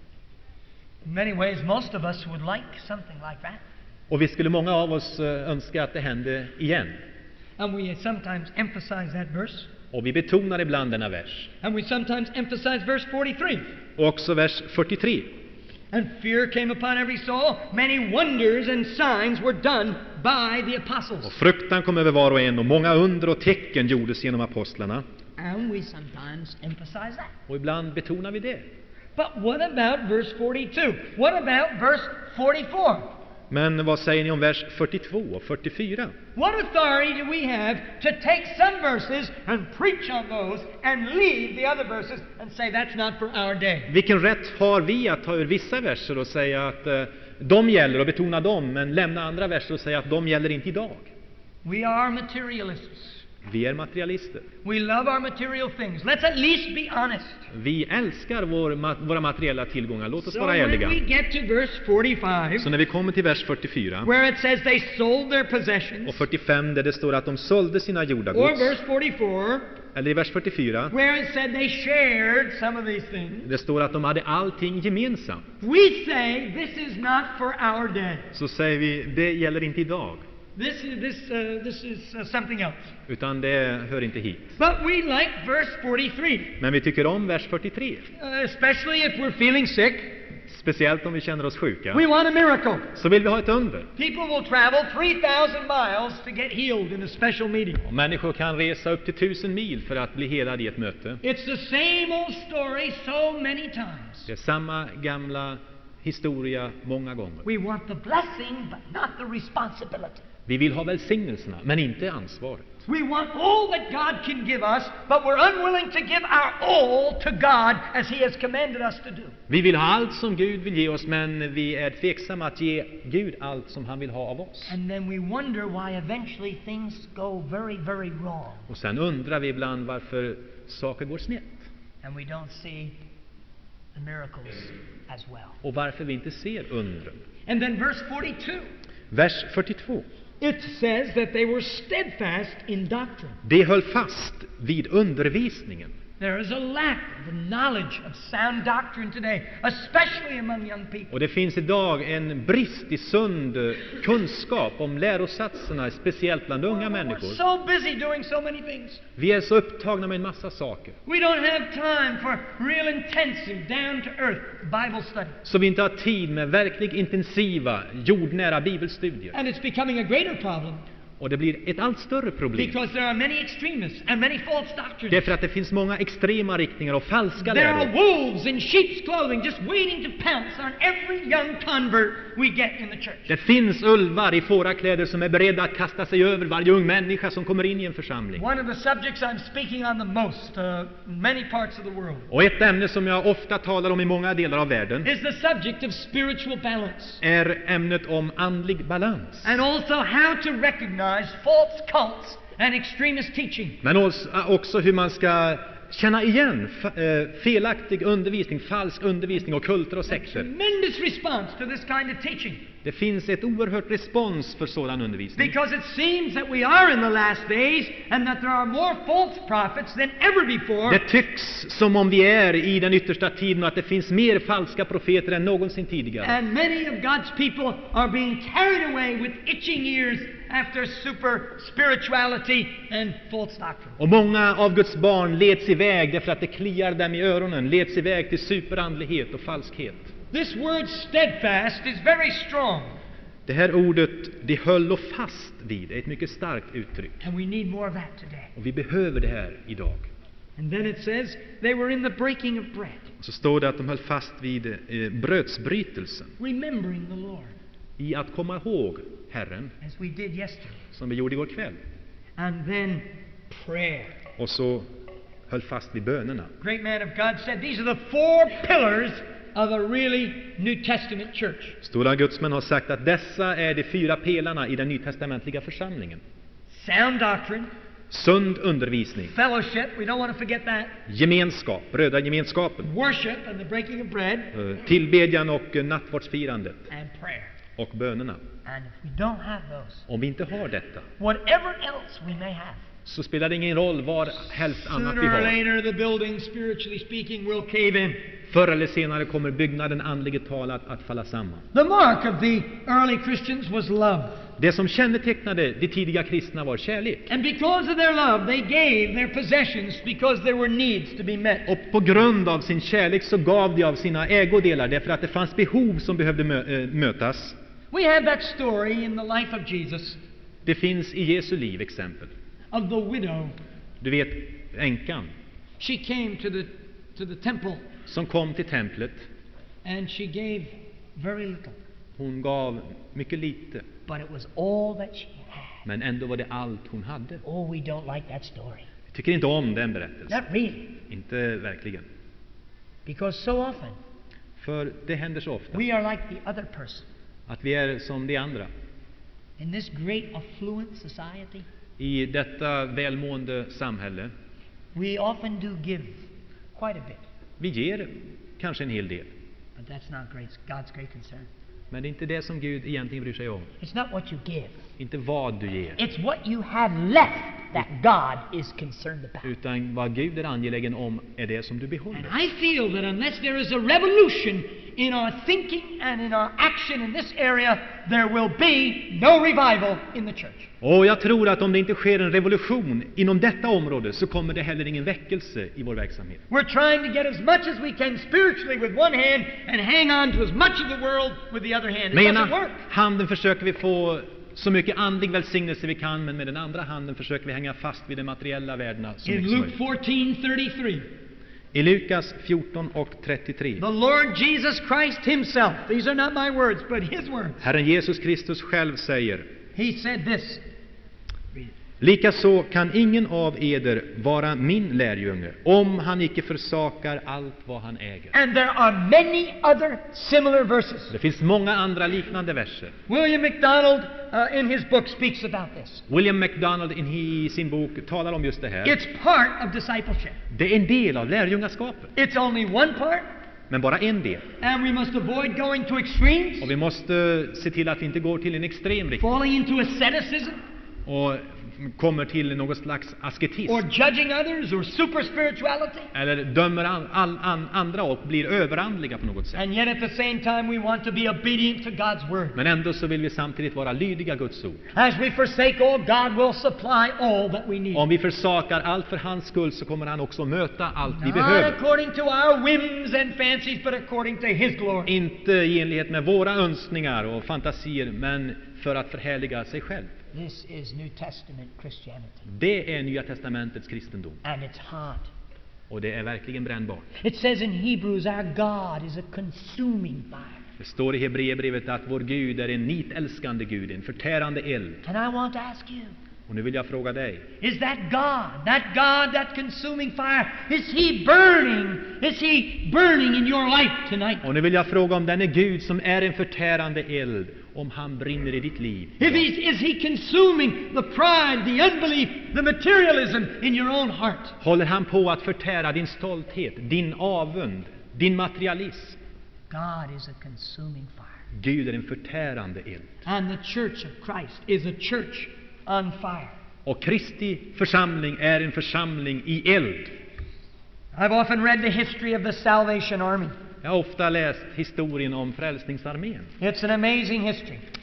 In many ways, most of us would like something like that. Och vi skulle många av oss önska att det hände igen. And we sometimes emphasize that verse. Och vi betonar ibland denna vers. And we sometimes emphasize verse 43. Och också vers 43. And fear came upon every soul. Many wonders and signs were done by the apostles. Och fruktan kom över var och en och många under och tecken gjordes genom apostlarna. And we sometimes emphasize that. Och ibland betonar vi det. But what about verse 42? What about verse 44? Men vad säger ni om vers 42 och 44? What authority do we have to take some verses and preach on those and leave the other verses and say that's not for our day? Vilken rätt har vi att ta ur vissa verser och säga att de gäller och betona dem, men lämna andra verser och säga att de gäller inte idag? We are materialists. Vi är materialister. We love our material things. Let's at least be honest. Vi älskar våra materiella tillgångar. Låt oss So vara when ärliga. we get to verse 45, Så när vi kommer till vers 44 where it says they sold their possessions, och 45 där det står att de sålde sina or jordagods, verse 44, eller i vers 44 where it said they shared some of these things, det står att de hade allting gemensamt, we say this is not for our day. så säger vi det gäller inte idag, This is something else. utan det hör inte hit. But we like verse 43, Men vi tycker om vers 43, especially if we're feeling sick. speciellt om vi känner oss sjuka. We want a miracle. Så vill vi ha ett under. People will travel 3,000 miles to get healed in a special meeting. Och människor kan resa upp till 1000 mil för att bli helade i ett möte. It's the same old story so many times. Det är samma gamla historia många gånger. We want the blessing but not the responsibility. Vi vill ha välsignelserna, men inte ansvaret. We want all that God can give us, but we're unwilling to give our all to God as He has commanded us to do. Vi vill ha allt som Gud vill ge oss, men vi är tveksamma att ge Gud allt som han vill ha av oss. And then we wonder why eventually things go very, very wrong. Och sen undrar vi ibland varför saker går snett. And we don't see the miracles as well. Och varför vi inte ser undren. And then verse 42. Vers 42. It says that they were steadfast in doctrine. De höll fast vid undervisningen. There is a lack of the knowledge of sound doctrine today, especially among young people. Och det finns idag en brist i sund kunskap om lärosatserna, speciellt bland unga We're människor. so busy doing so many things. Vi är så upptagna med en massa saker, We don't have time for real intensive, down-to-earth Bible study. så vi inte har tid med verkligt intensiva, jordnära bibelstudier. And it's becoming a greater problem Och det blir ett allt större problem. because there are many extremists and many false doctrines. Därför att det finns många extrema riktningar och falska There are läror. wolves in sheep's clothing just waiting to pounce on every young convert we get in the church. Det finns ulvar i fårakläder som är beredda att kasta sig över varje ung människa som kommer in i en församling. One of the subjects I'm speaking on the most in many parts of the world Och ett ämne som jag ofta talar om i många delar av världen is the subject of spiritual balance, är ämnet om andlig balans. and also how to recognize false cults and extremist teaching. Men också hur man ska känna igen felaktig undervisning, falsk undervisning och kulter och sekter. Tremendous response to this kind of teaching, Det finns ett oerhört respons för sådan undervisning. because it seems that we are in the last days and that there are more false prophets than ever before. Det tycks som om vi är i den yttersta tiden och att det finns mer falska profeter än någonsin tidigare. And many of God's people are being carried away with itching ears after super spirituality and false doctrine. Och många av Guds barn leds iväg därför att det kliar dem i öronen, leds iväg till superandlighet och falskhet. This word steadfast is very strong. Det här ordet, det höll och fast vid, är ett mycket starkt uttryck. And we need more of that today. Och vi behöver det här idag. And then it says they were in the breaking of bread. Och så står det att de höll fast vid brödsbrytelsen. Remembering the Lord. I att komma ihåg Herren, As we did yesterday. som vi gjorde igår kväll. And then prayer. Och så höll fast vid bönerna. Great man of God said these are the 4 pillars of a really New Testament church. Stora gudsmän har sagt att dessa är de 4 pelarna i den nytestamentliga församlingen. Sound doctrine. Sund undervisning. Fellowship, we don't want to forget that. Gemenskap, brödragemenskapen. Worship and the breaking of bread. Tillbedjan och nattvardsfirandet. And prayer. Och bönerna. And if we don't have those, om vi inte har detta, whatever else we may have, så spelar det ingen roll vad helst annat vi sooner or har. later the building, spiritually speaking, will cave in. Förr eller senare kommer byggnaden andligt talat att falla samman. The mark of the early Christians was love. Det som kännetecknade de tidiga kristna var kärlek. And because of their love, they gave their possessions because there were needs to be met. Och på grund av sin kärlek så gav de av sina ägodelar därför att det fanns behov som behövde mötas. We have that story in the life of Jesus. Det finns i Jesu liv exempel. Of the widow. Du vet, änkan She came to the temple som kom till templet. and she gave very little. Hon gav mycket lite, But it was all that she had. men ändå var det allt hon hade. Oh, we don't like that story. Jag tycker inte om den berättelsen. Not really. Inte verkligen. Because so often För det händer så ofta we are like the other person. att vi är som de andra. In this great affluent society, I detta välmående samhälle, we often do give quite a bit. vi ger kanske en hel del. But that's not God's great concern. Men det är inte det som Gud egentligen bryr sig om. It's not what you give. Inte vad du ger. It's what you have left that God is concerned about. Utan vad Gud är angelägen om är det som du And behåller. I feel that unless there is a revolution in our thinking and in our action in this area, there will be no revival in the church. Och jag tror att om det inte sker en revolution inom detta område så kommer det heller ingen väckelse i vår verksamhet. We're trying to get as much as we can spiritually with one hand and hang on to as much of the world with the other hand. It Med doesn't ena work. handen försöker vi få så mycket andlig välsignelse vi kan, men med den andra handen försöker vi hänga fast vid de materiella värdena så In mycket som Luke möjligt. 14:33, I Lukas 14:33. the Lord Jesus Christ himself, these are not my words, but his words, Herren Jesus Kristus själv säger: he said this. Likaså kan ingen av eder vara min lärjunge om han icke försakar allt vad han äger. And there are many other similar verses. Det finns många andra liknande verser. William MacDonald in his book speaks about this. William MacDonald i sin bok talar om just det här. It's part of discipleship. Det är en del av lärjungaskapet, It's only one part, men bara en del. and we must avoid going to extremes, Och vi måste se till att vi inte går till en extrem riktning falling into asceticism, och kommer till någon slags asketism or judging others, or super spirituality. eller dömer andra och blir överandliga på något sätt. And yet at the same time we want to be obedient to God's word. Men ändå så vill vi samtidigt vara lydiga Guds ord. As we forsake all, God will supply all that we need. Om vi försakar allt för hans skull så kommer han också möta allt vi Not behöver. according to our whims and fancies, but according to his glory. Inte i enlighet med våra önskningar och fantasier, men för att förhärliga sig själv. This is New Testament Christianity. Det är Nya testamentets kristendom. And it's hot. Och det är verkligen brännbart. It says in Hebrews, our God is a consuming fire. Det står i Hebreerbrevet att vår Gud är en nitälskande Gud, en förtärande eld. And I want to ask you, Och nu vill jag fråga dig, is that God, that consuming fire, is he burning in your life tonight? och nu vill jag fråga om den är Gud som är en förtärande eld, om han brinner i ditt liv. Is he consuming the pride, the unbelief, the materialism in your own heart? Håller han på att förtära din stolthet, din avund, din materialism? God is a consuming fire. Gud är en förtärande eld. And the church of Christ is a church on fire. Och Kristi församling är en församling i eld. I've often read the history of the Salvation Army. Jag har ofta läst historien om Frälsningsarmén. It's an amazing history.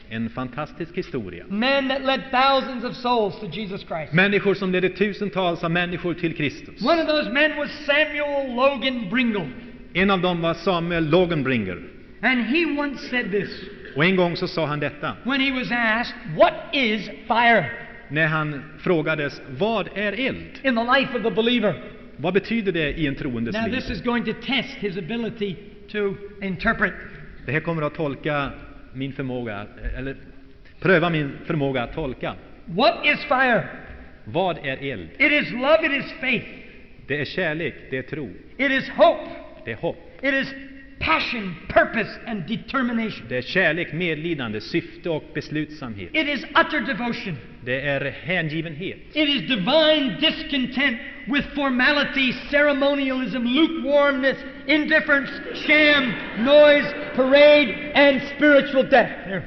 En fantastisk historia. Men that led thousands of souls to Jesus Christ. Människor som ledde tusentals av människor till Kristus. One of those men was Samuel Logan Bringle. En av dem var Samuel Logenbringer. And he once said this Och en gång så sa han detta. when he was asked, "What is fire?" När han frågades, vad är eld? in the life of the believer. Vad betyder det i en troendes Now liv? this is going to test his ability to interpret. Det här kommer att tolka min förmåga, eller pröva min förmåga att tolka. What is fire? Vad är eld? It is love, it is faith. Det är kärlek, det är tro, It is hope. det är hopp. It is passion, purpose, and determination. Det är kärlek, medlidande, syfte och beslutsamhet. It is utter devotion. Det är hängivenhet. It is divine discontent with formality, ceremonialism, lukewarmness, indifference, sham, noise, parade, and spiritual death. There.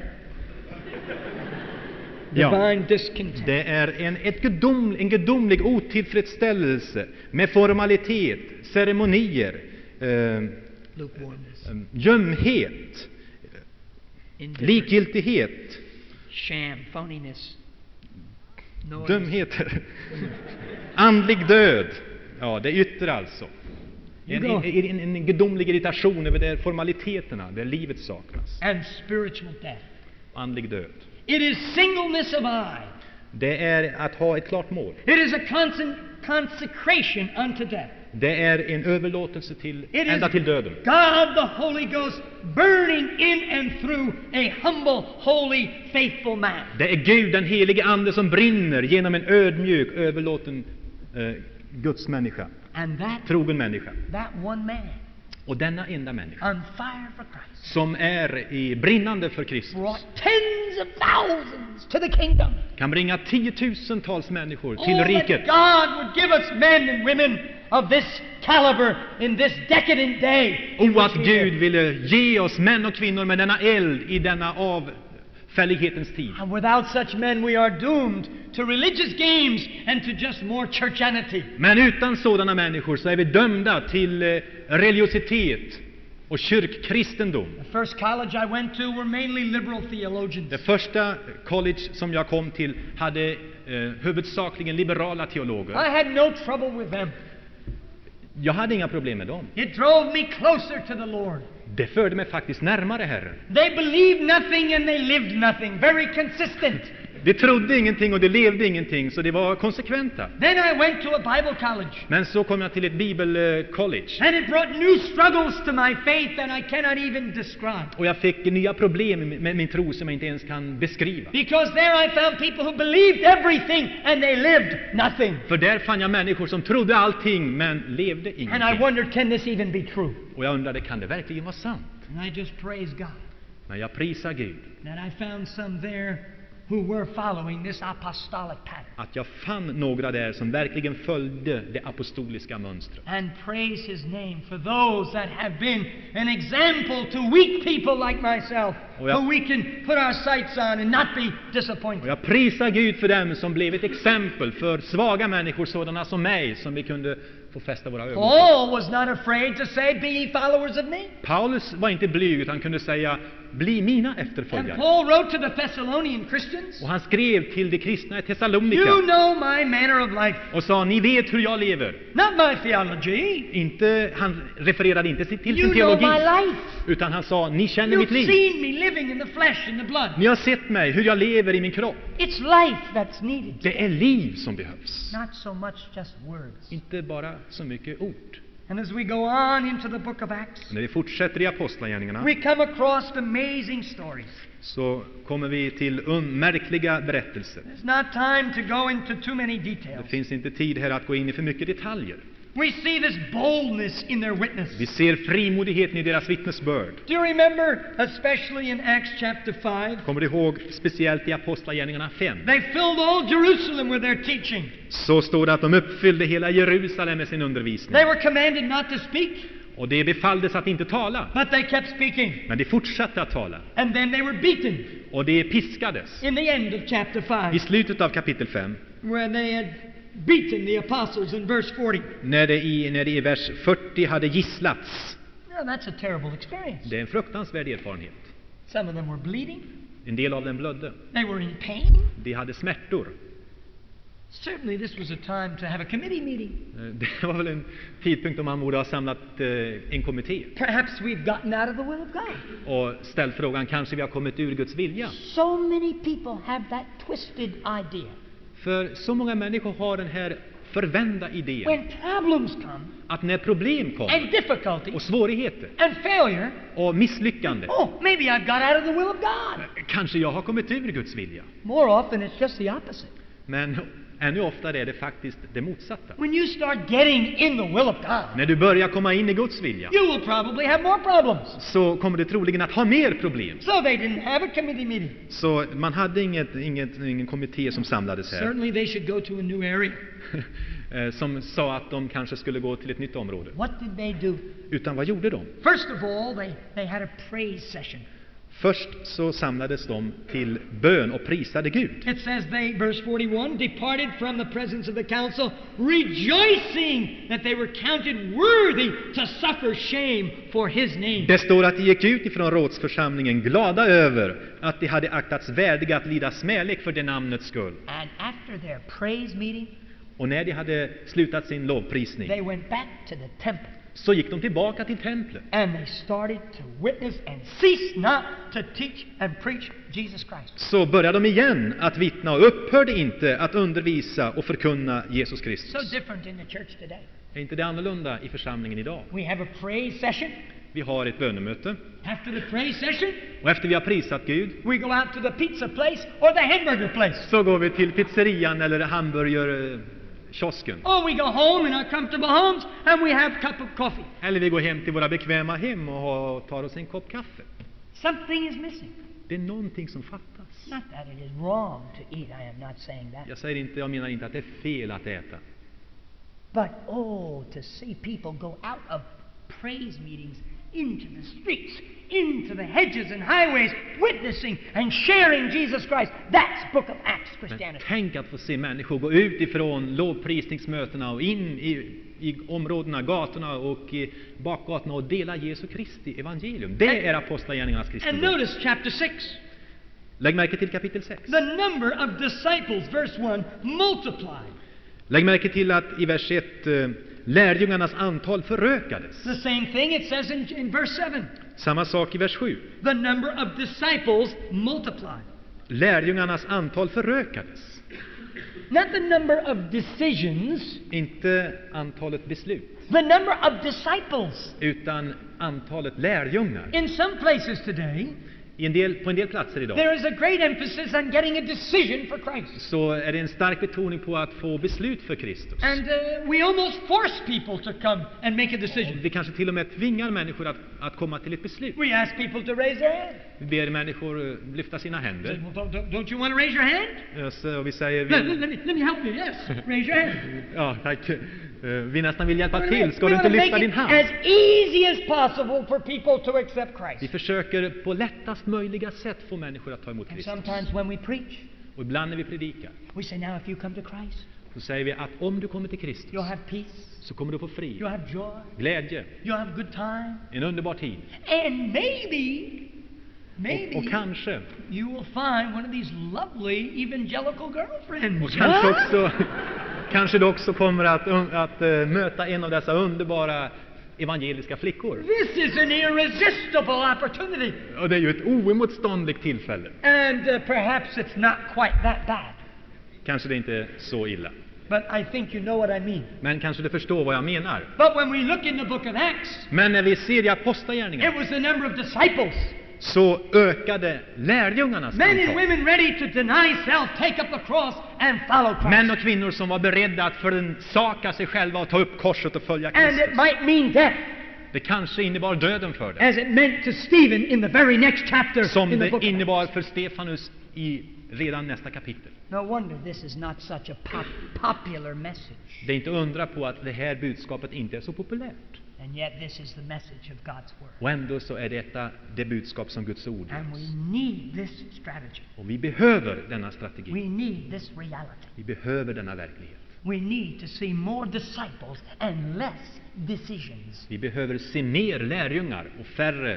Divine discontent. Det är en gudomlig otillfredsställelse med formalitet, ceremonier, Lukewarmness, gömhet, indifference, likgiltighet, sham, phoniness, noise. dumheter, andlig död. Ja, det yttre alltså. En gudomlig irritation över det formaliteterna, där livet saknas. And spiritual death. Andlig död. It is singleness of eye. Det är att ha ett klart mål. It is a consecration unto death. Det är en överlåtelse till It ända is till döden. God the Holy Ghost burning in and through a humble, holy, faithful man. Det är Gud, den helige ande, som brinner genom en ödmjuk, överlåten Guds människa, And trogen människa. that one man Och denna enda människa on fire for Christ som är i brinnande för Kristus brought tens of thousands to the kingdom. kan bringa tiotusentals människor till Oh, that riket. God would give us men and women of this caliber in this decadent day. in Och att which we Gud live. ville ge oss män och kvinnor med denna eld i denna avfällighetens tid. And without such men we are doomed to religious games and to just more churchanity. Men utan sådana människor så är vi dömda till religiositet och kyrkkristendom. The first college I went to were mainly liberal theologians. Det första college som jag kom till hade huvudsakligen liberala teologer. I had no trouble with them. Jag hade inga problem med dem. It drove me closer to the Lord. Det förde mig faktiskt närmare Herren. They believed nothing and they lived nothing. Very consistent. De trodde ingenting och de levde ingenting, så det var konsekventa. Then I went to a Bible college. Men så kom jag till ett bibelcollege. And it brought new struggles to my faith that I cannot even describe. Och jag fick nya problem med min tro som jag inte ens kan beskriva. Because there I found people who believed everything and they lived nothing. För där fann jag människor som trodde allting men levde And I ingenting. wondered, can this even be true? Och jag undrade, kan det verkligen vara sant? And I just praise God Men jag prisar Gud that I found some there who were following this apostolic pattern. att jag fann några där som verkligen följde det apostoliska mönstret. And praise his name for those that have been an example to weak people like myself, Oh, yeah. who we can put our sights on and not be Och disappointed. jag prisar Gud för dem som blev ett exempel för svaga människor sådana som mig, som vi kunde få fästa våra ögon på. Paul was not afraid to say, be ye followers of me. Paulus var inte blyg, utan kunde säga, bli mina And efterföljare. Paul wrote to the Thessalonian Christians, Och han skrev till de kristna i you Thessalonika know my manner of life, och sa, ni vet hur jag lever. not my theology. Han refererade inte till You sin know teologi, my life. utan han sa, ni känner You've mitt liv. seen me living in the flesh and the blood. Ni har sett mig, hur jag lever i min kropp. It's life that's needed, Det är liv som behövs, not so much just words. inte bara så mycket ord. And as we go on into the book of Acts, När vi fortsätter i Apostlagärningarna we come across amazing stories. så kommer vi till märkliga berättelser. There's not time to go into too many Det details. finns inte tid här att gå in i för mycket detaljer. We see this boldness in their witness. Vi ser frimodigheten i deras vittnesbörd. Do you remember, especially in Acts chapter 5, Kommer du ihåg speciellt i Apostlagärningarna 5? they filled all Jerusalem with their teaching. Så står det att de uppfyllde hela Jerusalem med sin undervisning. They were commanded not to speak, Och det befalldes att inte tala. but they kept speaking. Men de fortsatte att tala. And then they were beaten Och de piskades. in the end of chapter I 5, slutet av kapitel 5, where they had beaten the apostles in verse 40. när de i vers 40 hade gisslats. Now, that's a terrible experience. Det är en fruktansvärd erfarenhet. Some of them were bleeding. En del av dem blödde. They were in pain. De hade smärtor. Certainly this was a time to have a committee meeting. Det var väl en tidpunkt då man borde ha samlat en kommitté Perhaps we've gotten out of the will of God. och ställt frågan, kanske vi har kommit ur Guds vilja. So many people have that twisted idea. För så många människor har den här förvända idén When problems come, att när problem kommer and difficulty, och svårigheter and failure, och misslyckande, maybe I've got out of the will of God. kanske jag har kommit ur Guds vilja. More often it's just the opposite. Men ännu oftare är det faktiskt det motsatta. When you start getting in the will of God, När du börjar komma in i Guds vilja you will probably have more problems. så kommer du troligen att ha mer problem. So they didn't have a committee meeting. Så man hade ingen kommitté som samlades här Certainly they should go to a new area. som sa att de kanske skulle gå till ett nytt område. What did they do? Utan vad gjorde de? First of all, they had a praise session. Först så samlades de till bön och prisade Gud. It says they, verse 41, departed from the presence of the council, rejoicing that they were counted worthy to suffer shame for his name. Det står att de gick ut ifrån rådsförsamlingen glada över att de hade aktats värdiga att lida smälek för det namnets skull. And after their praise meeting, Och när de hade slutat sin lovprisning they went back to the temple. så gick de tillbaka till templet. And they started to witness and ceased not to teach and preach Jesus Christ. Så började de igen att vittna och upphörde inte att undervisa och förkunna Jesus So Kristus. different in the church today. Är inte det annorlunda i församlingen idag? We have a praise session. Vi har ett bönemöte After the praise session, och efter vi har prisat Gud we go out to the pizza place or the hamburger place. så går vi till pizzerian eller hamburgerkiosken. Or we go home in our comfortable homes and we have a cup of coffee. Eller vi går hem till våra bekväma hem och tar oss en kopp kaffe. Something is missing. Det är någonting som fattas. Not that it is wrong to eat. I am not saying that. Jag menar inte att det är fel att äta. But to see people go out of praise meetings into the streets, into the hedges and highways, witnessing and sharing Jesus Christ. That's Book of Acts Men Christianity. tänk att få se människor gå ut ifrån lovprisningsmötena och in i områdena, gatorna och i bakgatorna och dela Jesu Kristi evangelium. Det är apostlagärningarnas And kristendom. notice chapter 6. Lägg märke till kapitel 6. The number of disciples, verse 1, multiplied. Lägg märke till att i vers 1 lärjungarnas antal förökades. The same thing it says in verse 7. Samma sak i vers 7. The number of disciples multiplied. Lärjungarnas antal förökades. Not the number of decisions, Inte antalet beslut, the number of disciples. utan antalet lärjungar. In some places today, På en del platser idag there is a great emphasis on getting a decision for Christ. så är det en stark betoning på att få beslut för Kristus. And we almost force people to come and make a decision. Vi kanske till och med tvingar människor att komma till ett beslut. We ask people to raise their hand. Vi ber människor lyfta sina Say, händer. well, don't you want to raise your hand? Och vi säger, Let me help you. Yes, raise your hand. ja, tack. Vi nästan vill hjälpa We till. Ska du want inte to lyfta make din it hand? as easy as possible for people to accept Vi Christ. försöker på lättast möjliga sätt få människor att ta emot And Kristus. sometimes when we preach, Och ibland när vi predikar we say, now if you come to Christ, så säger vi att om du kommer till you'll Kristus have peace, så kommer du få frid, you'll have joy, glädje, you'll have good time, en underbar tid. and maybe Och kanske you will find one of these lovely evangelical girlfriends. Och kanske du också kommer att möta en av dessa underbara evangeliska flickor. This is an irresistible opportunity. Och det är ju ett oemotståndligt tillfälle. And perhaps it's not quite that bad. Kanske det inte är så illa. But I think you know what I mean. Men kanske du förstår vad jag menar. But when we look in the book of Acts, Men när vi ser i it apostlagärningarna was the number of disciples. så ökade lärjungarnas Men and antal. women ready to deny self, take up the cross and follow Christ. Män och kvinnor som var beredda att försaka sig själva och ta upp korset och följa And it Kristus. might mean death, Det kanske innebar döden för dem. as it meant to Stephen in the very next chapter Som in the det book. innebar för Stefanus i redan nästa kapitel. No wonder this is not such a popular message. Det är inte undra på att det här budskapet inte är så populärt. And yet this is the message of God's word. Och ändå så är detta det budskap som Guds ord ger And we oss. need this strategy. Och vi behöver denna strategi. We need this reality. Vi behöver denna verklighet. We need to see more disciples and less decisions. Vi behöver se mer lärjungar och färre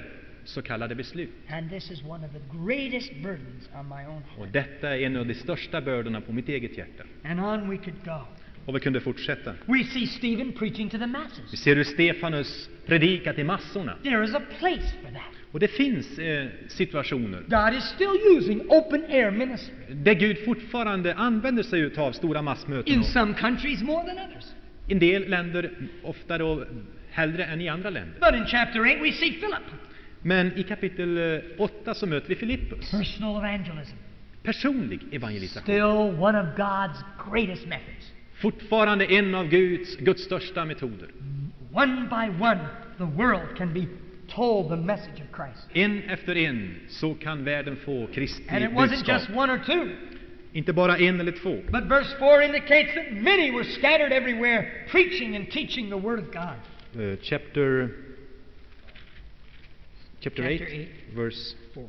så kallade beslut. And this is one of the greatest burdens on my own Och heart. detta är en av de största bördorna på mitt eget hjärta. And on we could go. Och vi kunde fortsätta. We see Stephen preaching to the Vi masses. ser hur Stefanus predikar till massorna. There is a place for that. Och det finns situationer God is still using open air ministry. där Gud fortfarande använder sig av stora massmöten. In Och some countries more than others. i en del länder oftare och hellre än i andra länder. But in chapter 8 we see Philip. Men i kapitel 8 så möter vi Filippus. Personal evangelism. Personlig evangelisation. Still one of God's greatest methods. Fortfarande en av Guds största metoder. One by one, the world can be told the message of Christ. En efter en så kan världen få Kristi And it wasn't budskap. just one or two. Inte bara en eller två. But verse 4 indicates that many were scattered everywhere, preaching and teaching the Word of God. Chapter 8, eight. verse 4.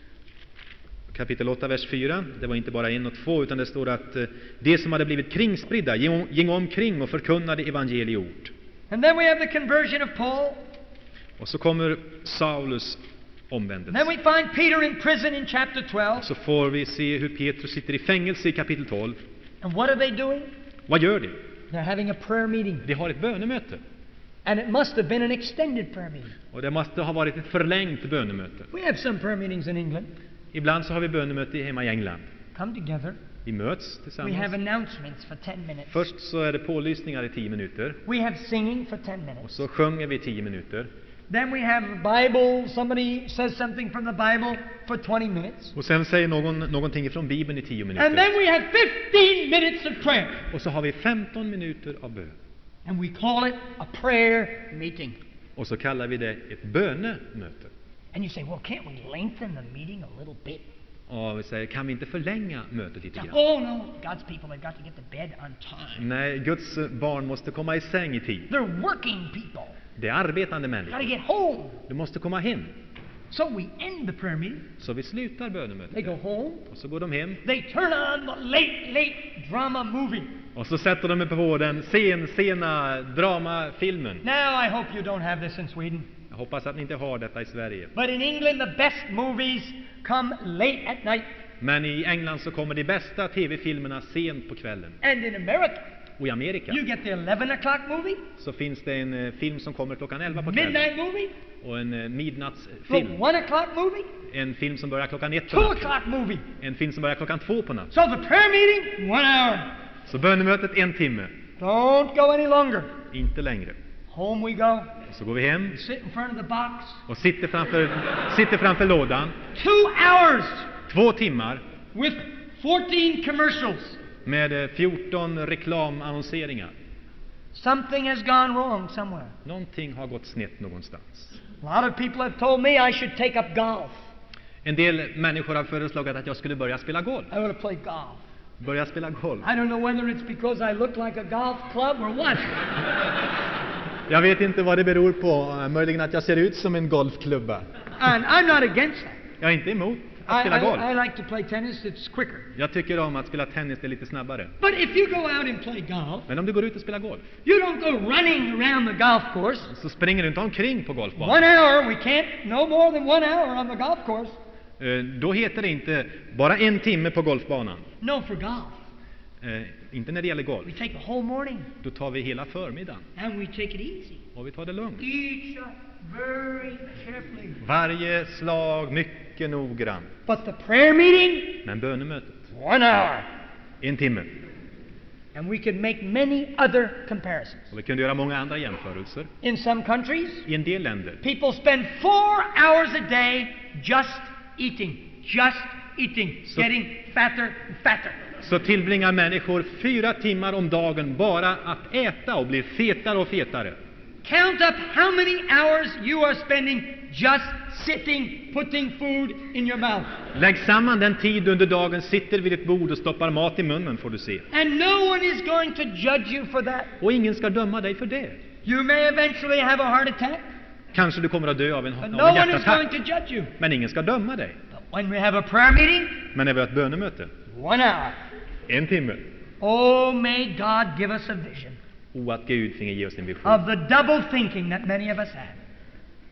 Kapitel 8, vers 4. Det var inte bara en och två, utan det står att de som hade blivit kringspridda gick omkring och förkunnade evangelieord. And then we have the conversion of Paul. Och så kommer Saulus omvändelse. Then we find Peter in prison in chapter 12. Så får vi se hur Petrus sitter i fängelse i kapitel 12. And what are they doing? Vad gör de? They're having a prayer meeting. De har ett bönemöte. And it must have been an extended prayer meeting. Och det måste ha varit ett förlängt bönemöte. We have some prayer meetings in England. Ibland så har vi bönemöte hemma i England. Come together. Vi möts We tillsammans. have announcements for 10 minutes. Först så är det pålysningar i 10 minuter. We have singing for 10 Och minutes. så sjunger vi 10 minuter. Then we have a Bible. Somebody says something from the Bible for 20 minutes. Och sen säger någon någonting från Bibeln i 10 And minuter. then we have 15 minutes of prayer. Och så har vi 15 minuter av bön. And we call it a prayer meeting. Och så kallar vi det ett bönemöte. And you say, well, can't we lengthen the meeting a little bit? Och vi säger, kan vi inte förlänga mötet lite grann? Oh, no. God's people, they've got to get to bed on time. Nej, Guds barn måste komma i säng i tid. They're working people. Det är arbetande Got to människor. get home. Du måste komma hem. So we end the prayer meeting. Så vi slutar They bönemötet. go home. Och så går de hem. They turn on the late drama movie. Och så sätter de på den sena dramafilmen. Now, I hope you don't have this in Sweden. Jag hoppas att ni inte har detta i Sverige. But in England, the best movies come late at night. Men i England så kommer de bästa tv-filmerna sent på kvällen. And in America, Och i Amerika you get the 11 o'clock movie, så finns det en film som kommer klockan 11 på kvällen. midnight movie, Och en the midnattsfilm. 1 o'clock movie, En film som börjar klockan 1 på 2 natten. o'clock movie. En film som börjar klockan 2 på natten. So the prayer meeting, 1 hour. Så bönemötet 1 timme. Don't go any longer. Inte längre. Home we go. Så går vi hem We sit in front of the box. och sitter framför lådan. 2 hours 2 timmar with 14 commercials. med 14 reklamannonseringar. Something has gone wrong somewhere. Någonting har gått snett någonstans. A lot of people have told me I should take up golf. En del människor har föreslagit att jag skulle börja spela golf. I want to play golf. Börja spela golf. I don't know whether it's because I look like a golf club or what. Jag vet inte vad det beror på. Möjligen att jag ser ut som en golfklubba. And I'm not against that. Jag är inte emot att spela golf. I like to play tennis. It's quicker. Jag tycker om att spela tennis, det är lite snabbare. But if you go out and play golf, Men om du går ut och spelar golf, you don't go running around the golf course. så springer du inte omkring på golfbanan. 1 hour, we can't, no more than 1 hour on the golf course. Då heter det inte bara 1 timme på golfbanan. No, for golf. Inte när det gäller golf. We take the whole morning Då tar vi hela förmiddagen and we take it easy. och vi tar det lugnt. Each shot very carefully. Varje slag mycket noggrant. But the prayer meeting, Men bönemötet, 1 hour. 1 timme. And we could make many other comparisons. Och vi kunde göra många andra jämförelser. In some countries, I en del länder people spend 4 hours a day just eating, getting fatter and fatter. så tillbringar människor 4 timmar om dagen bara att äta och blir fetare och fetare. Count up how many hours you are spending just sitting, putting food in your mouth. Lägg samman den tid under dagen sitter vid ett bord och stoppar mat i munnen, får du se. And no one is going to judge you for that. Och ingen ska döma dig för det. You may eventually have a heart attack, Kanske du kommer att dö av en but no one is going hjärtattack. to judge you. Men ingen ska döma dig. But when we have a prayer meeting, Men när vi har ett bönemöte, 1 hour. 1 timme. Oh, may God give us a vision Och att Gud finge ge oss en vision. of the double thinking that many of us have.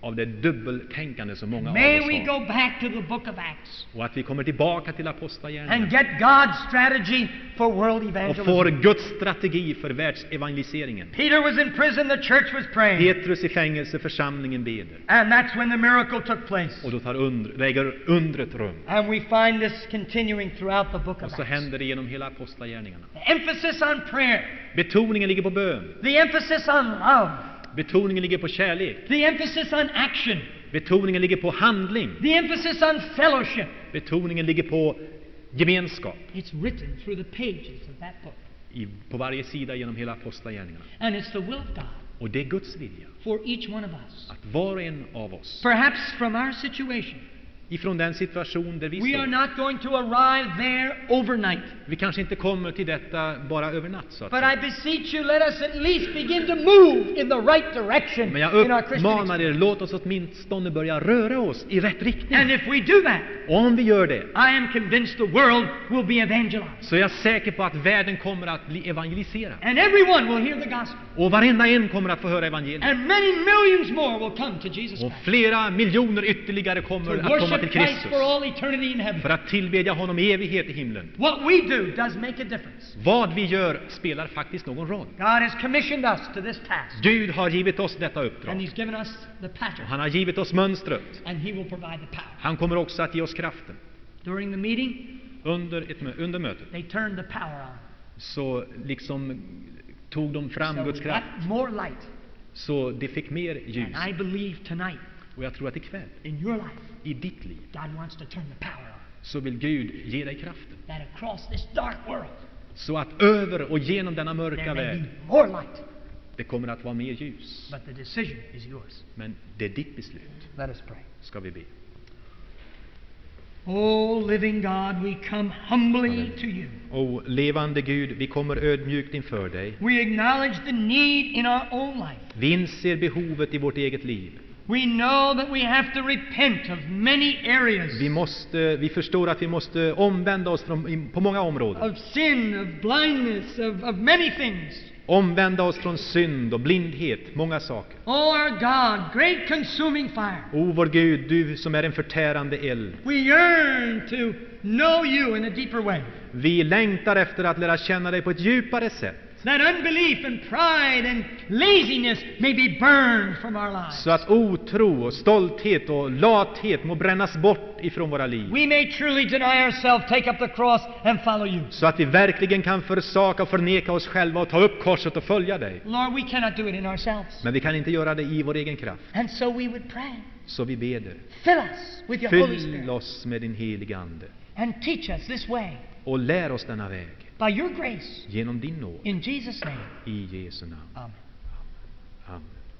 av det dubbeltänkande som många av May oss we har. go back to the book of Acts Och att vi kommer tillbaka till and apostlagärningarna get God's strategy for world och evangelism. får Guds strategi för världsevangeliseringen. Peter was in prison, the church was praying. Petrus i fängelse, församlingen beder. And that's when the miracle took place. Och då äger undret rum. And we find this continuing throughout the book Och of så Acts. händer det genom hela apostlagärningarna. The emphasis on prayer, Betoningen ligger på bön. the emphasis on love, Betoningen ligger på kärlek. the emphasis on action, Betoningen ligger på handling. the emphasis on fellowship. Betoningen ligger på gemenskap. It's written through the pages of that book. På varje sida genom hela apostlagärningarna. And it's the will of God Och det är Guds vilja for each one of us. att var och en av oss, Perhaps from our situation, ifrån den situation där vi we are står, not going to arrive there overnight. vi kanske inte kommer till detta bara över natt, så att But säga. I beseech you, let us at least begin to move in the right direction Men jag in our Christian uppmanar er, låt oss åtminstone börja röra oss i rätt riktning. And if we do that, Och om vi gör det, I am convinced the world will be evangelized. så är jag säker på att världen kommer att bli evangeliserad. And everyone will hear the gospel. Och varenda en kommer att få höra evangeliet. And many millions more will come to Jesus Och Christ. flera miljoner ytterligare To kommer att komma worship till Christ Kristus for all eternity in heaven. för att tillbedja honom i evighet i himlen. What we do does make a difference. Vad vi gör spelar faktiskt någon roll. God has commissioned us to this task. Gud har givit oss detta And uppdrag. He's given us the pattern. Han har givit oss mönstret. And He will provide the power. Han kommer också att ge oss kraften. During the meeting, Under mötet they turned the power on. så liksom tog de fram So Guds we kraft. got more light. Så det fick mer ljus. And I believe tonight, Och jag tror att ikväll, in your life, i ditt liv, God wants to turn the power on. så vill Gud ge dig kraften. That across this dark world, Så att över och genom denna there mörka may värld, be more light. det kommer att vara mer ljus. But the decision is yours. Men det är ditt beslut. Let us pray. Ska vi be. Oh, living God, we come humbly to you. O levande Gud, vi kommer ödmjukt inför dig. We acknowledge the need in our own life. Vi inser behovet i vårt eget liv. We know that we have to repent of many areas Vi förstår att vi måste omvända oss på många områden. of sin, of blindness, of many things. Omvända oss från synd och blindhet, många saker. Oh, our God, great consuming fire. O vår Gud, du som är en förtärande eld. We yearn to know you in a deeper way. Vi längtar efter att lära känna dig på ett djupare sätt. That unbelief and pride and laziness may be burned from our lives. Så att otro och stolthet och lathet må brännas bort ifrån våra liv. We may truly deny ourselves, take up the cross and follow you. Så att vi verkligen kan försaka och förneka oss själva och ta upp korset och följa dig. Lord, we cannot do it in ourselves. Men vi kan inte göra det i vår egen kraft. And so we would pray. Så vi beder. Fill us with your Holy Fyll Spirit oss med din heliga Ande. and teach us this way Och lär oss denna väg. by your grace. Genom din nåd. In Jesus' name. I Jesu namn. Amen. Amen.